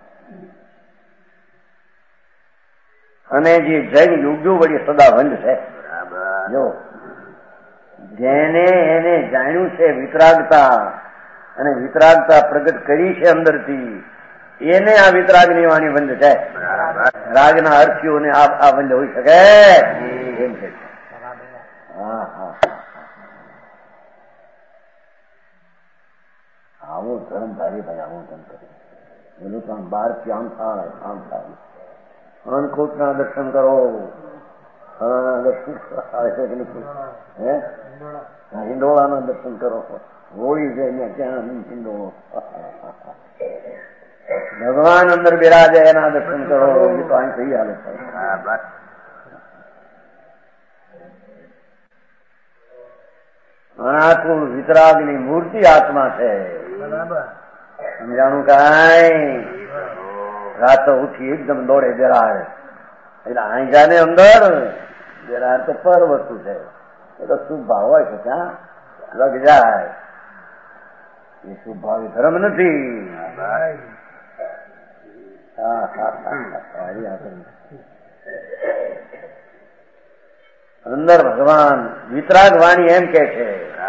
અને જે જૈન યુગો વળી સદાબંધ છે. જો જેને એને જાણ્યું છે વિતરાગતા અને વિતરાગતા પ્રગટ કરી છે અંદરથી, એને આ વિતરાગની વાણી બંધ છે. રાગના અર્થીઓને આ બંધ હોઈ શકે એમ છે. હા હા. આવો ધર્મ ધારી ભાઈ, આવો ધર્મ કરે. બોલું તો બાર થી આમ થાય આમ થાય. અન્નકૂટ ના દર્શન કરો, દર્શન હે હિંડોળા ના દર્શન કરો. હોળી છે ત્યાં હિંડોળો. ભગવાન અંદર બિરાજે એના દર્શન કરો. એ તો અહીં થઈ હાલે છે. આખું વિતરાગની મૂર્તિ આત્મા છે. સમજાણું કઈ? રાતો ઉઠી એકદમ દોડે બેરાડ, એટલે અહીં જાને અંદર બેરાડ તો પર વસ્તુ છે. એ તો શુભ ભાવ હોય છે, ત્યાં લગ જાય. એ શુભ ભાવ ધર્મ નથી. અંદર ભગવાન વિતરાગ વાણી એમ કે છે,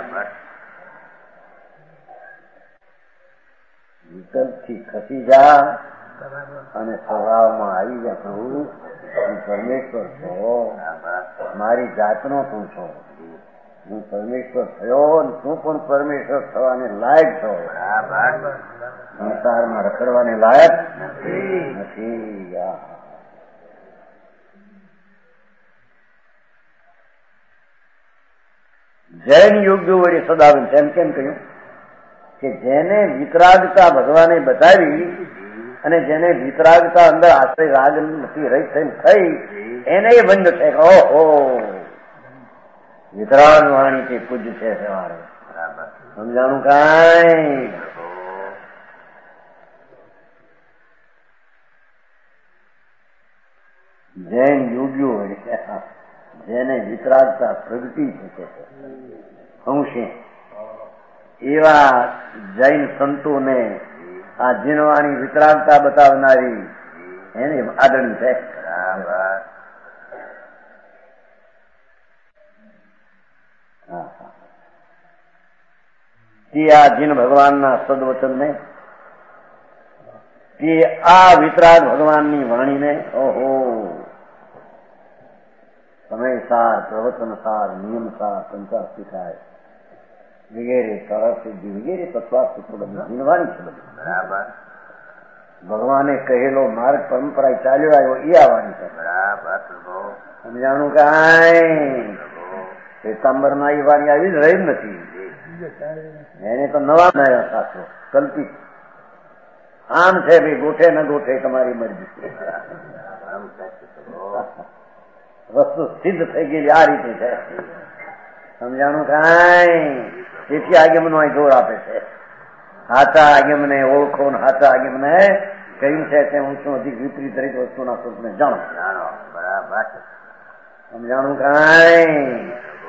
વિકલ્પથી ખસી જા અને સ્વભાવમાં આવી જા. પ્રભુ હું પરમેશ્વર છો, મારી જાતનો તું છો. હું પરમેશ્વર થયો, તું પણ પરમેશ્વર થવાને લાયક છો. સંસારમાં રખડવાને લાયક નથી. જૈન યુગ વળી સદાવન એમ કેમ કહ્યું કે જેને વિતરાગતા ભગવાને બતાવી અને જેને વિતરાગતા અંદર આશ્રય રાગ નથી રહી થઈને થઈ એને બંધ છે કે ઓહો વિતરાગ વાણી થી પૂજ છે સવારે સમજાણું કાંઈ જૈન યોગ્યો હોય જેને વિતરાગતા પ્રગટી શકે છે અંશે એવા જૈન સંતોને આ જીનવાની વિતરાગતા બતાવનારી એને આદરણી છે. તે આ જીન ભગવાનના સદવચનને તે આ વિતરાગ ભગવાનની વાણીને ઓહો સમયસાર પ્રવચનસાર નિયમસાર સંચાર શીખાય વગેરે સરળ સિદ્ધિ વગેરે તત્વા સૂત્રો બધું જીનવાની છે બધું બરાબર. ભગવાને કહેલો માર્ગ પરંપરા ચાલ્યો આવ્યો એ આવવાની છે બરાબર. સમજાણું કાંઈ શ્વેતાંબર માં એ વાણી આવી જ રહી જ નથી. એને તો નવા નયા શાસ્ત્રો કલ્પિત આમ છે ભાઈ ગોઠે ન ગોઠે તમારી મરજી વસ્તુ સિદ્ધ થઈ ગયેલી આ રીતે છે. સમજાણું કાંઈ તેથી આગમનો અહીં જોર આપે છે. હાચા આગમને ઓળખો ને હાચા આગમને કહ્યું છે તે હું શું અધિક વિપરીત દરેક વસ્તુના સ્વરૂપને જાણો જાણો બરાબર. સમજાણું કાંઈ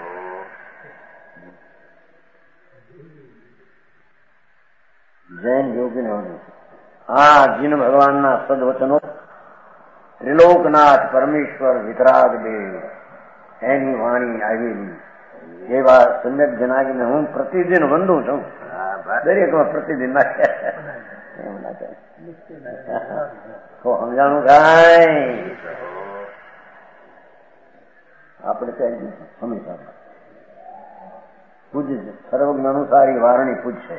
જૈન યોગીને આ જીન ભગવાનના સદવચનો ત્રિલોકનાથ પરમેશ્વર વિતરાગ દેવ એની વાણી આવેલી એવા સમ્યક જનાગીને હું પ્રતિદિન વંદું છું. દરેકમાં પ્રતિદિન નાખે એમ નાખે તો સમજાણું કાંઈ આપણે કઈ હંમેશા પૂજ સર્વજ્ઞ અનુસારી વારણી પૂજશે.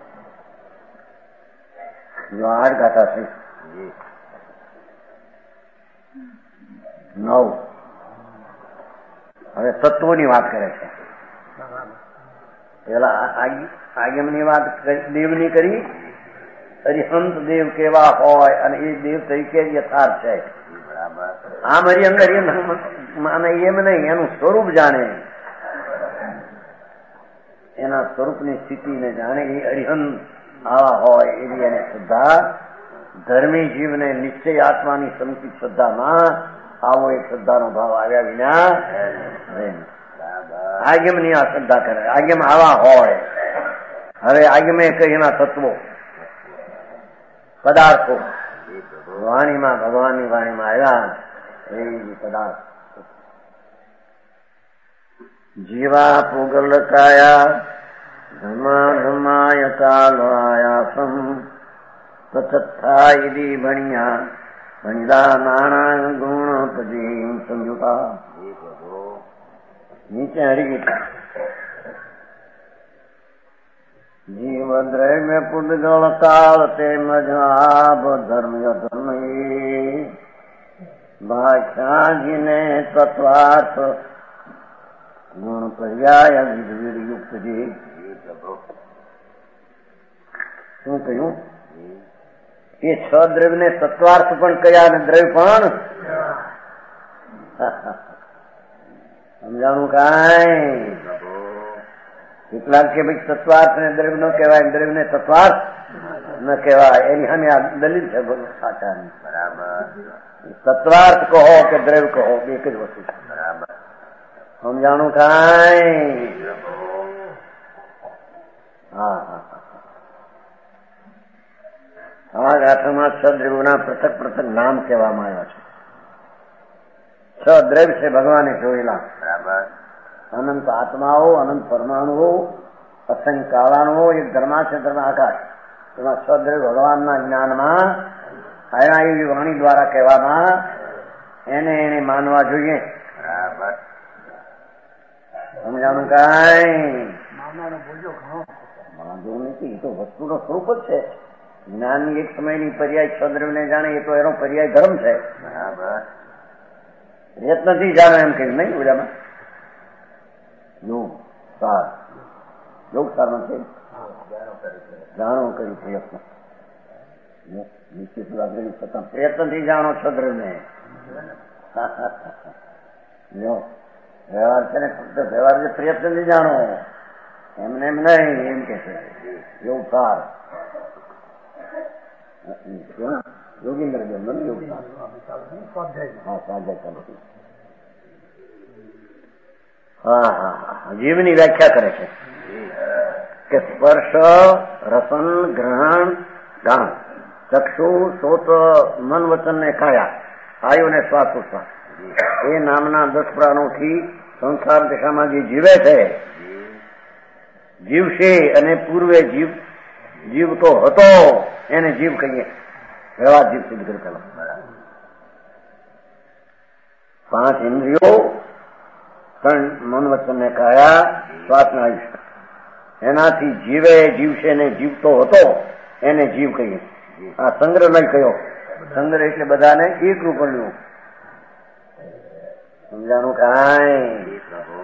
જો આઠ ગાથા છે નવ હવે તત્વોની વાત કરે છે. પેલા આગમની વાત દેવની કરી અરિહંત દેવ કેવા હોય અને એ દેવ તરીકે યથાર્થ છે. આમ હરિહંત માને એમ નહીં એનું સ્વરૂપ જાણે એના સ્વરૂપની સ્થિતિને જાણે એ અરિહંત આવા હોય એવી એને શ્રદ્ધા ધર્મી જીવને નિશ્ચય આત્માની સંકિત શ્રદ્ધામાં આવો એક શ્રદ્ધાનો ભાવ આવ્યા વિના આગમની આ શ્રદ્ધા કરે. આગમ આવા હોય. હવે આગમે કઈ એના તત્વો પદાર્થો વાણીમાં ભગવાનની વાણીમાં આવ્યા એ પદાર્થ જીવા પુગલ કાયા ધમા ધમાય કાલયાસમ તથાયદી ભણિયા ભણિલા નાણા ગુણ પદી સંયુતા નીચે હરિગીતા જીવ દ્રવ્ય પુડગળ કાળ તેમજ આભ ધર્મ્ય ધર્મ ભાષાજીને તત્વાર્થ ગુણ પર્યાય વિધવિર યુક્ત જે શું કહ્યું એ છ દ્રવ્ય ને તત્વાર્થ પણ કયા અને દ્રવ્ય પણ સમજાણું કાંઈ કેટલાક કે ભાઈ તત્વાર્થ ને દ્રવ્ય ન કહેવાય દ્રવ્ય ને તત્વાર્થ ન કહેવાય એની સામે આ દલીલ છે આચારની બરાબર. તત્વાર્થ કહો કે દ્રવ્ય કહો બે જ વસ્તુ છે બરાબર. સમજાણું કાંઈ હા હા આ ગાથામાં છ દ્રવ્યોના પૃથક પૃથક નામ કહેવામાં આવ્યા છે. છ દ્રવ્ય છે ભગવાને જોયેલા બરાબર. અનંત આત્માઓ અનંત પરમાણુઓ અસંખ્ય કાળાણુઓ એક ધર્માશે ધર્મ આકાશ એમાં છ દ્રવ્ય ભગવાનના જ્ઞાનમાં આવ્યા એવી વાણી દ્વારા કહેવામાં એને એને માનવા જોઈએ બરાબર. સમજાણું કાંઈ વાંધો નથી. એ તો વસ્તુનો સ્વરૂપ જ છે. જ્ઞાનની એક સમયની પર્યાય છ દ્રવ્યને જાણે એ તો એનો પર્યાય ધર્મ છે બરાબર. રેત નથી જાણે એમ કહ્યું નહીં ઓલામાં યોગ સાર યોગ સાર નથી જાણો કરી પ્રયત્ન નિશ્ચિત લાગણી છતાં પ્રયત્નથી જાણો છો દ્રવ્યને. જો વ્યવહાર છે ને ફક્ત વ્યવહાર છે પ્રયત્નથી જાણો, એમને એમ નહીં એમ કે છે એવું સાર યોગીન્દ્ર બેન એવું સાર. હા સ્વાધ્યાય ચાલુ. હા હા હા જીવની વ્યાખ્યા કરે છે કે સ્પર્શ રસન ગ્રહણ ગાન ચક્ષુ શ્રોત મન વચન ને કાયા આયુ ને શ્વાસ ઉશ્વાસ એ નામના દસ પ્રાણોથી સંસાર દિશામાં જે જીવે છે, જીવશે અને પૂર્વે જીવ જીવતો હતો એને જીવ કહીએ. વ્યવહાર જીવ સિદ્ધ કરી. પાંચ ઇન્દ્રિયો, ત્રણ મન વચન ને કાયા શ્વાસ ના આયુષ્ય, એનાથી જીવે જીવશે ને જીવતો હતો એને જીવ કહીએ. આ સંગ્રહ નહીં કયો. સંગ્રહ એટલે બધાને એક રૂપણ્યું. સમજાનું કાંઈ?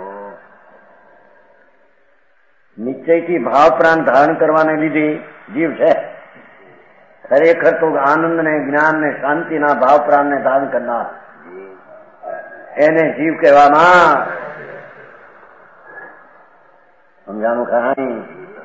નિશ્ચયથી ભાવ પ્રાણ ધારણ કરવાને લીધે જીવ છે. ખરેખર તો આનંદ ને જ્ઞાન ને શાંતિના ભાવ પ્રાણ ને ધારણ કરનાર એને જીવ કહેવામાં. સમજાનું કાંઈ?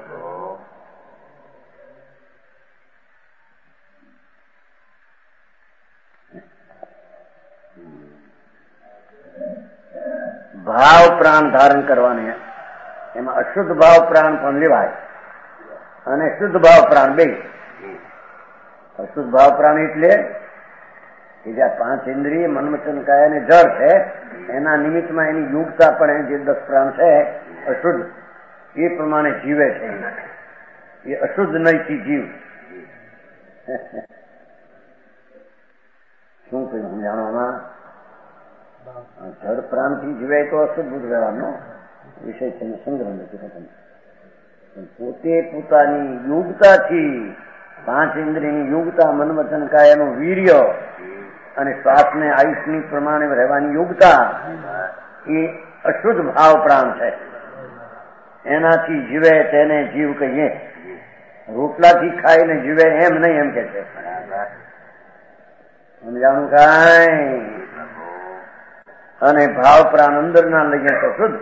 ભાવ પ્રાણ ધારણ કરવાને એમાં અશુદ્ધ ભાવ પ્રાણ પણ લેવાય અને શુદ્ધ ભાવ પ્રાણ બે. અશુદ્ધ ભાવ પ્રાણ એટલે કે જ્યાં પાંચ ઇન્દ્રિય મન વચન કાયા અને જળ છે એના નિમિત્તમાં એની યુગતા પણ જે દસ પ્રાણ છે અશુદ્ધ એ પ્રમાણે જીવે છે. એ અશુદ્ધ નહીંથી જીવ. શું કહ્યું જાણવામાં? જળ પ્રાણ થી જીવાય તો અશુદ્ધ બુદ્ધ વ્યવહારનો વિષય છે સંગ્રહ નથી. પોતે પોતાની યોગતાથી પાંચ ઇન્દ્રિયની યોગતા મન વચન કાયાનું વીર્ય અને શ્વાસને આયુષની પ્રમાણે રહેવાની યોગતા એ અશુદ્ધ ભાવ પ્રાણ છે. એનાથી જીવે તેને જીવ કહીએ. રોટલાથી ખાઈને જીવે એમ નહીં એમ કે છે. સમજાણું કાંઈ? અને ભાવ પ્રાણ અંદર ના લઈએ તો શુદ્ધ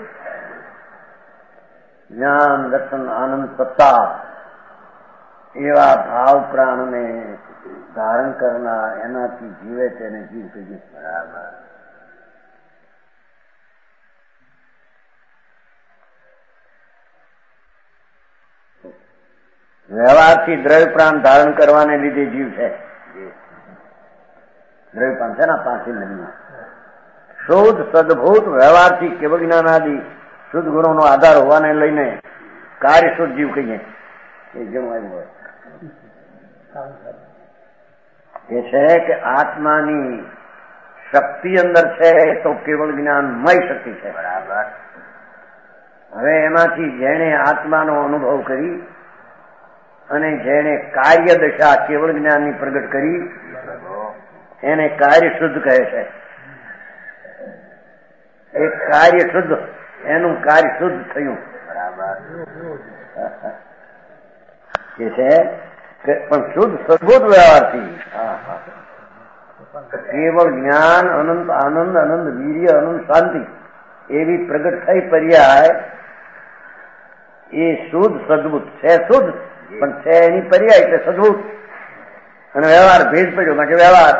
જ્ઞાન દર્શન આનંદ સત્તા એવા ભાવ પ્રાણને ધારણ કરનાર એનાથી જીવે તેને જીવ કહીએ. બરાબર. વ્યવહારથી દ્રવ્ય પ્રાણ ધારણ કરવાને લીધે જીવ છે. દ્રવ્ય પ્રાણ છે ને પાંચ ઇન્દ્રિયમાં શુદ્ધ સદભૂત વ્યવહારથી કેવળ જ્ઞાનાદિ શુદ્ધ ગુણોનો આધાર હોવાને લઈને કાર્ય શુદ્ધ જીવ કહીએ. એ જેવું આવ્યું હોય એ છે કે આત્માની શક્તિ અંદર છે તો કેવળ જ્ઞાનમય શક્તિ છે. બરાબર. હવે એમાંથી જેણે આત્માનો અનુભવ કરી અને જેણે કાર્ય દશા કેવળ જ્ઞાનની પ્રગટ કરી એને કાર્ય શુદ્ધ કહે છે. એ કાર્ય શુદ્ધ એનું કાર્ય શુદ્ધ થયું. બરાબર. કે છે કે પણ શુદ્ધ સદબુદ્ધ વ્યવહારથી કેવળ જ્ઞાન અનંત આનંદ અનંત વીર્ય અનંત શાંતિ એવી પ્રગટ થઈ પર્યાય એ શુદ્ધ સદબુદ્ધ છે. શુદ્ધ પણ છે એની પર્યાય એટલે સદબુદ્ધ અને વ્યવહાર ભેદ પડ્યો કારણ કે વ્યવહાર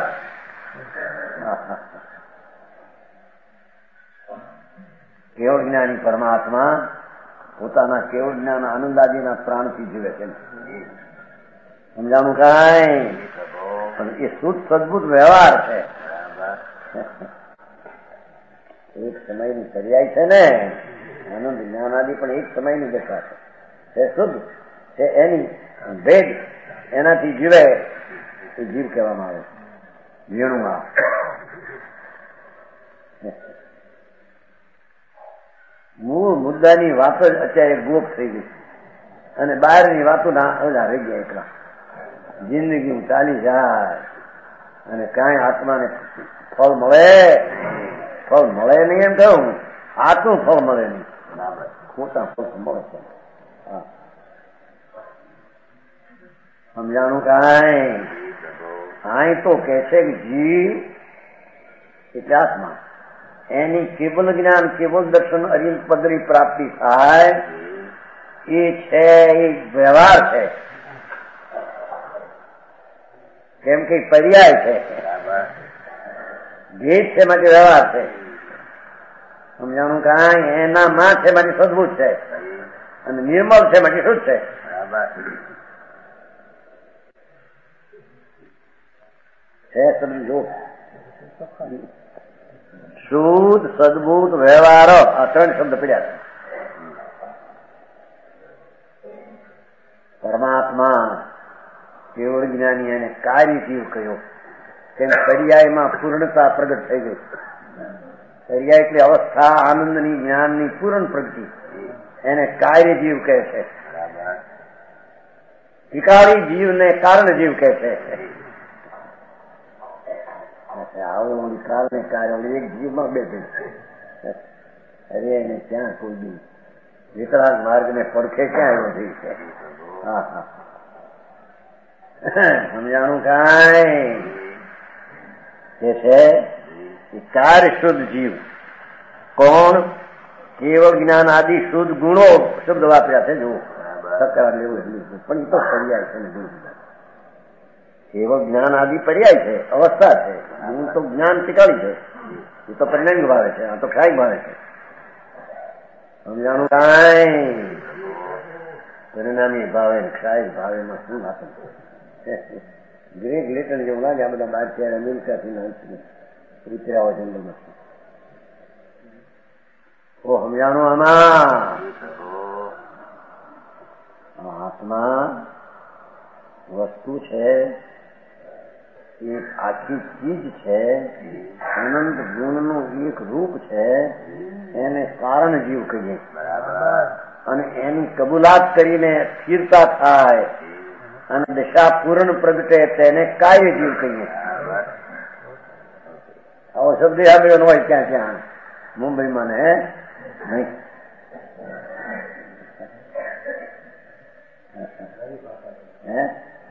કેવળ જ્ઞાની પરમાત્મા પોતાના કેવળ જ્ઞાન આનંદાદીના પ્રાણથી જીવે છે. સમજાણું કાંઈ? એ શુદ્ધ સદબુદ્ધ વ્યવહાર છે. એક સમયની પર્યાય છે ને આનંદ જ્ઞાન આદિ પણ એક સમયની દશા છે. તે શુદ્ધ છે એની ભેદ એનાથી જીવે એ જીવ કહેવામાં આવે. વીણુમાં મૂળ મુદ્દાની વાતો જ અત્યારે ગોપ થઈ ગઈ અને બહારની વાતો ના રહી ગયા. એકલા જિંદગી ચાલી જાય અને કાંઈ આત્માને ફળ મળે ફળ મળે નહીં એમ કહું. આત્મું ફળ મળે નહીં. ખોટા ફળ મળે છે. સમજાણું કાંઈ? અહીં તો કે છે કે જીવ એટલે આત્મા, એની કેવલ જ્ઞાન કેવલ દર્શન અરિંદ પદની પ્રાપ્તિ થાય એ છે એ વ્યવહાર છે, કેમ કે પર્યાય છે, ભેદ છે માટે વ્યવહાર છે. સમજાણું કાંઈ એના માં છે માટે સદભૂત છે અને નિર્મળ છે માટે શુદ્ધ છે. સમજો શુદ્ધ સદભૂત વ્યવહાર આ ત્રણ શબ્દ પડ્યા છે. પરમાત્મા કેવળ જ્ઞાની અને કાર્ય જીવ કહ્યો, તેમ પર્યાયમાં પૂર્ણતા પ્રગટ થઈ ગઈ. પર્યાય એટલે અવસ્થા આનંદની જ્ઞાનની પૂર્ણ પ્રગતિ, એને કાર્ય જીવ કહે છે. વિકારી જીવને કારણ જીવ કહે છે. આવું કારણે કાર્ય એક જીવમાં બે ભેદ છે. અરે એને ક્યાં કોઈ બી વિકરાંત માર્ગ ને પડખે ક્યાં આવ્યો થઈ છે. હા હા સમજાણું કાંઈ કે છે કાર્ય શુદ્ધ જીવ કોણ? કેવળ જ્ઞાન આદિ શુદ્ધ ગુણો શબ્દ વાપર્યા છે. જો સકાર લેવું પણ એ તો પર્યાય છે ને. કેવળ જ્ઞાન આદિ પર્યાય છે, અવસ્થા છે. ગુણ તો જ્ઞાન શીખાડી છે, એ તો પરિણામી ભાવે છે, આ તો ક્ષાય ભાવે છે. સમજાણું કાંઈ પરિણામી ભાવે ક્ષાય ભાવેમાં શું વાત છે? ગ્રેટ લેટર જેવું લાગે. આ બધા બાદ ત્યારે અમેરિકાથી ઉતર્યા જંગલમાંથી. ઓ સમજાણું આમાં આત્મા વસ્તુ છે, એક આખી ચીજ છે, અનંત ગુણનું એક રૂપ છે, એને કારણ જીવ કહીએ. અને એની કબૂલાત કરીને સ્થિરતા થાય અને દશા પૂર્ણ પ્રગટે તેને કાર્ય જીવ કહીએ. આવો શબ્દ આવ્યો હોય ક્યાં ક્યાં મુંબઈમાં ને નહીં. હે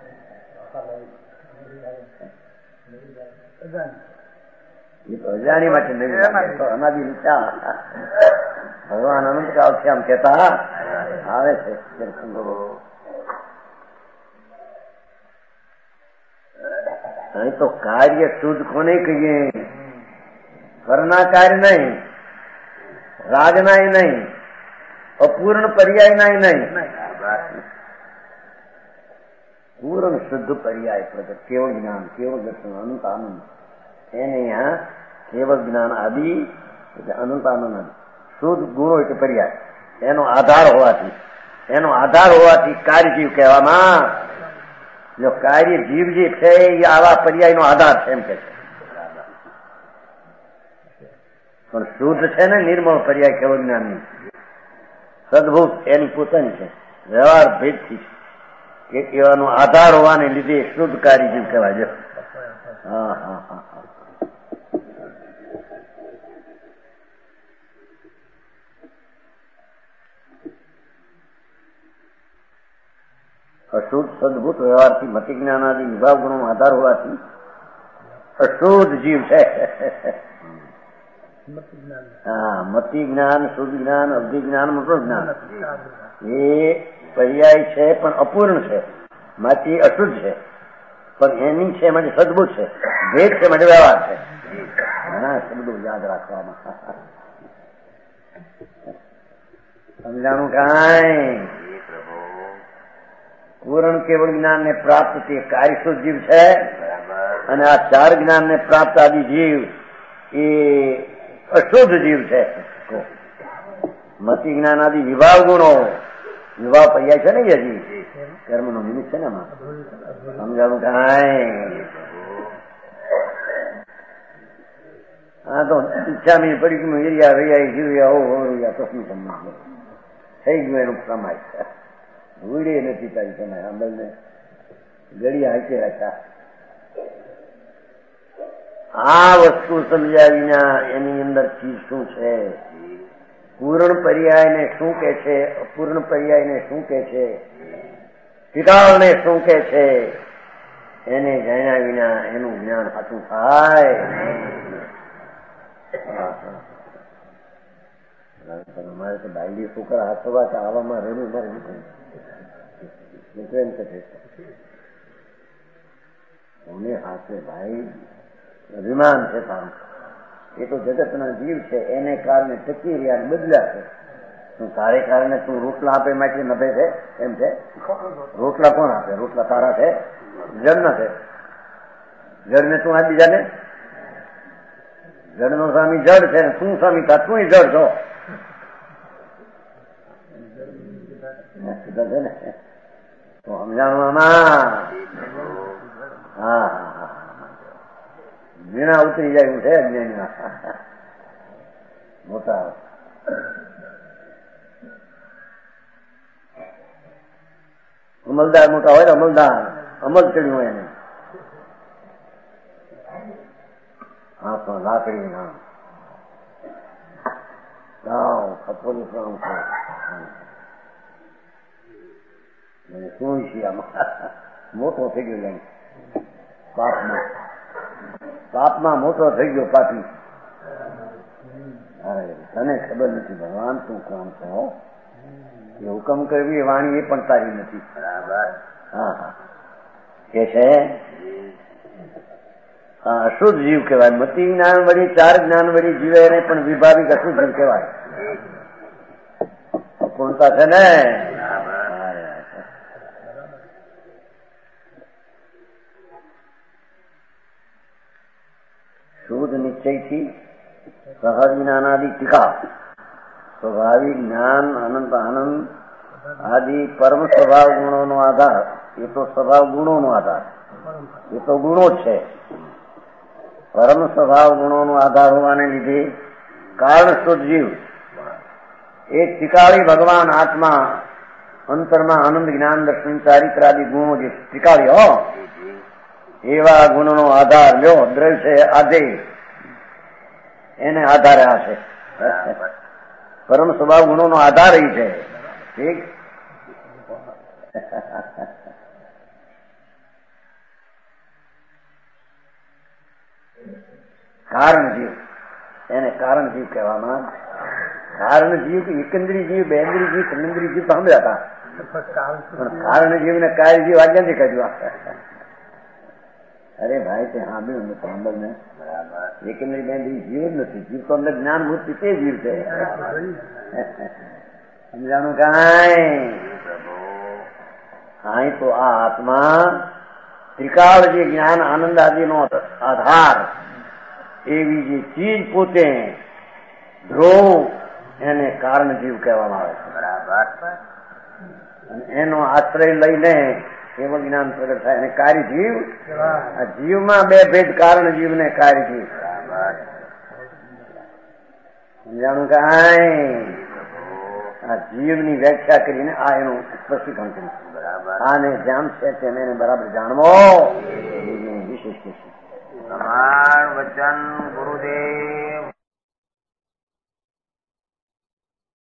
અજાણી માટે નહીં તો અનાદિ નીચા ભગવાન અનંત કાળથી આમ કહેતા આવે છે. અહીં તો કાર્ય શુદ્ધ કોને કહીએ? કરના કાર્ય નહીં, રાગના નહીં, અપૂર્ણ પર્યાયના નહીં, પૂર્ણ શુદ્ધ પર્યાય પ્રગટ કેવળ જ્ઞાન કેવળ દર્શન અનંત આનંદ. એને અહીંયા કેવળ જ્ઞાન આદિ એટલે અનંત આનંદ શુદ્ધ ગુણો એટલે પર્યાય, એનો આધાર હોવાથી એનો આધાર હોવાથી કાર્ય જીવ કહેવામાં. જો કાર્ય જીવ જે છે એ આવા પર્યાયનો આધાર છે એમ કે છે. પણ શુદ્ધ છે ને નિર્મળ પર્યાય કેવળ જ્ઞાનની સદભૂત એની પોતાની છે, વ્યવહાર ભેદથી કે એવાનો આધાર હોવાને લીધે શુદ્ધ કાર્ય જીવ કહેવાય છે. હા હા હા હા અશુદ્ધ સદભૂત વ્યવહારથી મતિ જ્ઞાન આદિ વિભાવ ગુણો આધાર હોવાથી અશુદ્ધ જીવ છે. હા મતિ જ્ઞાન, શુદ્ધ જ્ઞાન, અવધિ જ્ઞાન, મોટું જ્ઞાન એ પર્યાય છે પણ અપૂર્ણ છે, માથી અશુદ્ધ છે. પણ એની છે માટે સદભૂત છે, ભેદ છે માટે વ્યવહાર છે. ઘણા શબ્દો યાદ રાખવામાં. સમજાણું કાંઈ? પૂર્ણ કેવળ જ્ઞાન ને પ્રાપ્ત તે કાર્યશુદ્ધ જીવ છે અને આ ચાર જ્ઞાન ને પ્રાપ્ત આદિ જીવ એ અશુદ્ધ જીવ છે. મતિ જ્ઞાન આદિ વિભાવ ગુણો, વિભાવ પર્યાય છે ને હજી કર્મ નો નિમિત્ત છે ને એમાં. સમજાણું કાંઈ? હા તો ઈચ્છા મેં પડી ગયું એરિયા રહ્યા જીવ્યા હો રહ્યા પ્રશ્ન તમને થઈ ગયું એનું પ્રમાણ. ભૂડે નથી તારી તમે સાંભળને ગળિયા હાચે રાખ્યા. આ વસ્તુ સમજ્યા વિના એની અંદર ચીજ શું છે, પૂર્ણ પર્યાયને શું કે છે, અપૂર્ણ પર્યાયને શું કે છે, ટિકાળને શું કે છે, એને જાણ્યા વિના એનું જ્ઞાન સાચું થાય. અમારે તો બાયલી છોકરા હાથવા કે આવામાં રડું મારે નીકળે એને હાથે ભાઈ અભિમાન છે તારું. એ તો જગતના જીવ છે, એને કારણે ટકી રહ્યા બદલ્યા છે. તું તારે કારણે તું રોટલા આપે માટે નભે છે એમ છે? રોટલા કોણ આપે? રોટલા તારા છે, જળ ના છે. જળને તું આ બીજાને જળનો સ્વામી જળ છે ને તું સ્વામી થા, તું જળ છો. છે ને તો સમજાણું આમાં. હા વીણા ઉતરી જાય એવું છે અજ્ઞાનીમાં મોટા. અમલદાર મોટા હોય ને, અમલદાર અમલ ચડ્યું હોય એને. હા તો લાકડી નામ ગાવ કપોલી કામ છે. શું છે આમાં? મોટો થઈ ગયો એમ પાપમાં. પાપમાં મોટો થઈ ગયો પાપી. તને ખબર નથી ભગવાન તું કોણ છો? એ હુકમ કરવી વાણી એ પણ તારી નથી. બરાબર. હા હા કે છે અશુદ્ધ જીવ કહેવાય. મતિ જ્ઞાન વળી ચાર જ્ઞાન વળી જીવે એને પણ વિભાવિક અશુદ્ધ જીવ કહેવાય. કોણતા છે ને? શુદ્ધ નિશ્ચયથી સહજ જ્ઞાનાદિ ટીકા સ્વાભાવિક જ્ઞાન અનંત આનંદ આદિ પરમ સ્વભાવ ગુણોનો આધાર. એ તો સ્વભાવ ગુણોનો આધાર, એ તો ગુણો જ છે. પરમ સ્વભાવ ગુણોનો આધાર હોવાને લીધે કારણ શુદ્ધ જીવ એ ટીકાળી ભગવાન આત્મા અંતરમાં આનંદ જ્ઞાન દર્શન ચારિત્ર આદિ ગુણો જે ટીકાળી હો એવા ગુણોનો આધાર લ્યો. દ્રવ્ય છે આધે એને આધારે આ છે. પરમ સ્વભાવ ગુણોનો આધાર એ છે. ઠીક. કારણ જીવ એને કારણ જીવ કહેવામાં. કારણ જીવ કે એકંદરી જીવ, બેન્દ્રી જીવ, ત્રિનેન્દ્રી જીવ તો સાંભળ્યા હતા, પણ કારણ જીવ ને કાર્ય જીવ આજ્ઞા નથી કર્યું. અરે ભાઈ તે સાંભળ્યું ને સાંભળ ને. એકંદરી બેન્દ્રી જીવ જ નથી. જીવ તો અંદર જ્ઞાન મૂર્તિ તે જીવ છે. સમજાણું કાંઈ? અહીં તો આ આત્મા ત્રિકાળ જે જ્ઞાન આનંદ આદિનો આધાર એવી જે ચીજ પોતે ધ્રુવ એને કારણ જીવ કહેવામાં આવે છે. બરાબર. અને એનો આશ્રય લઈને કેવળ જ્ઞાન પ્રગટ થાય. અને કાર્ય જીવ, આ જીવમાં બે ભેદ, કારણ જીવ ને કાર્ય જીવ. સમજાણું કાંઈ? આ જીવની વ્યાખ્યા કરીને આ એનું સ્પષ્ટીકરણ કર્યું. બરાબર. આને ધ્યાન છે તેને બરાબર જાણવો વિશેષ છે. સમાન વચન ગુરુદેવ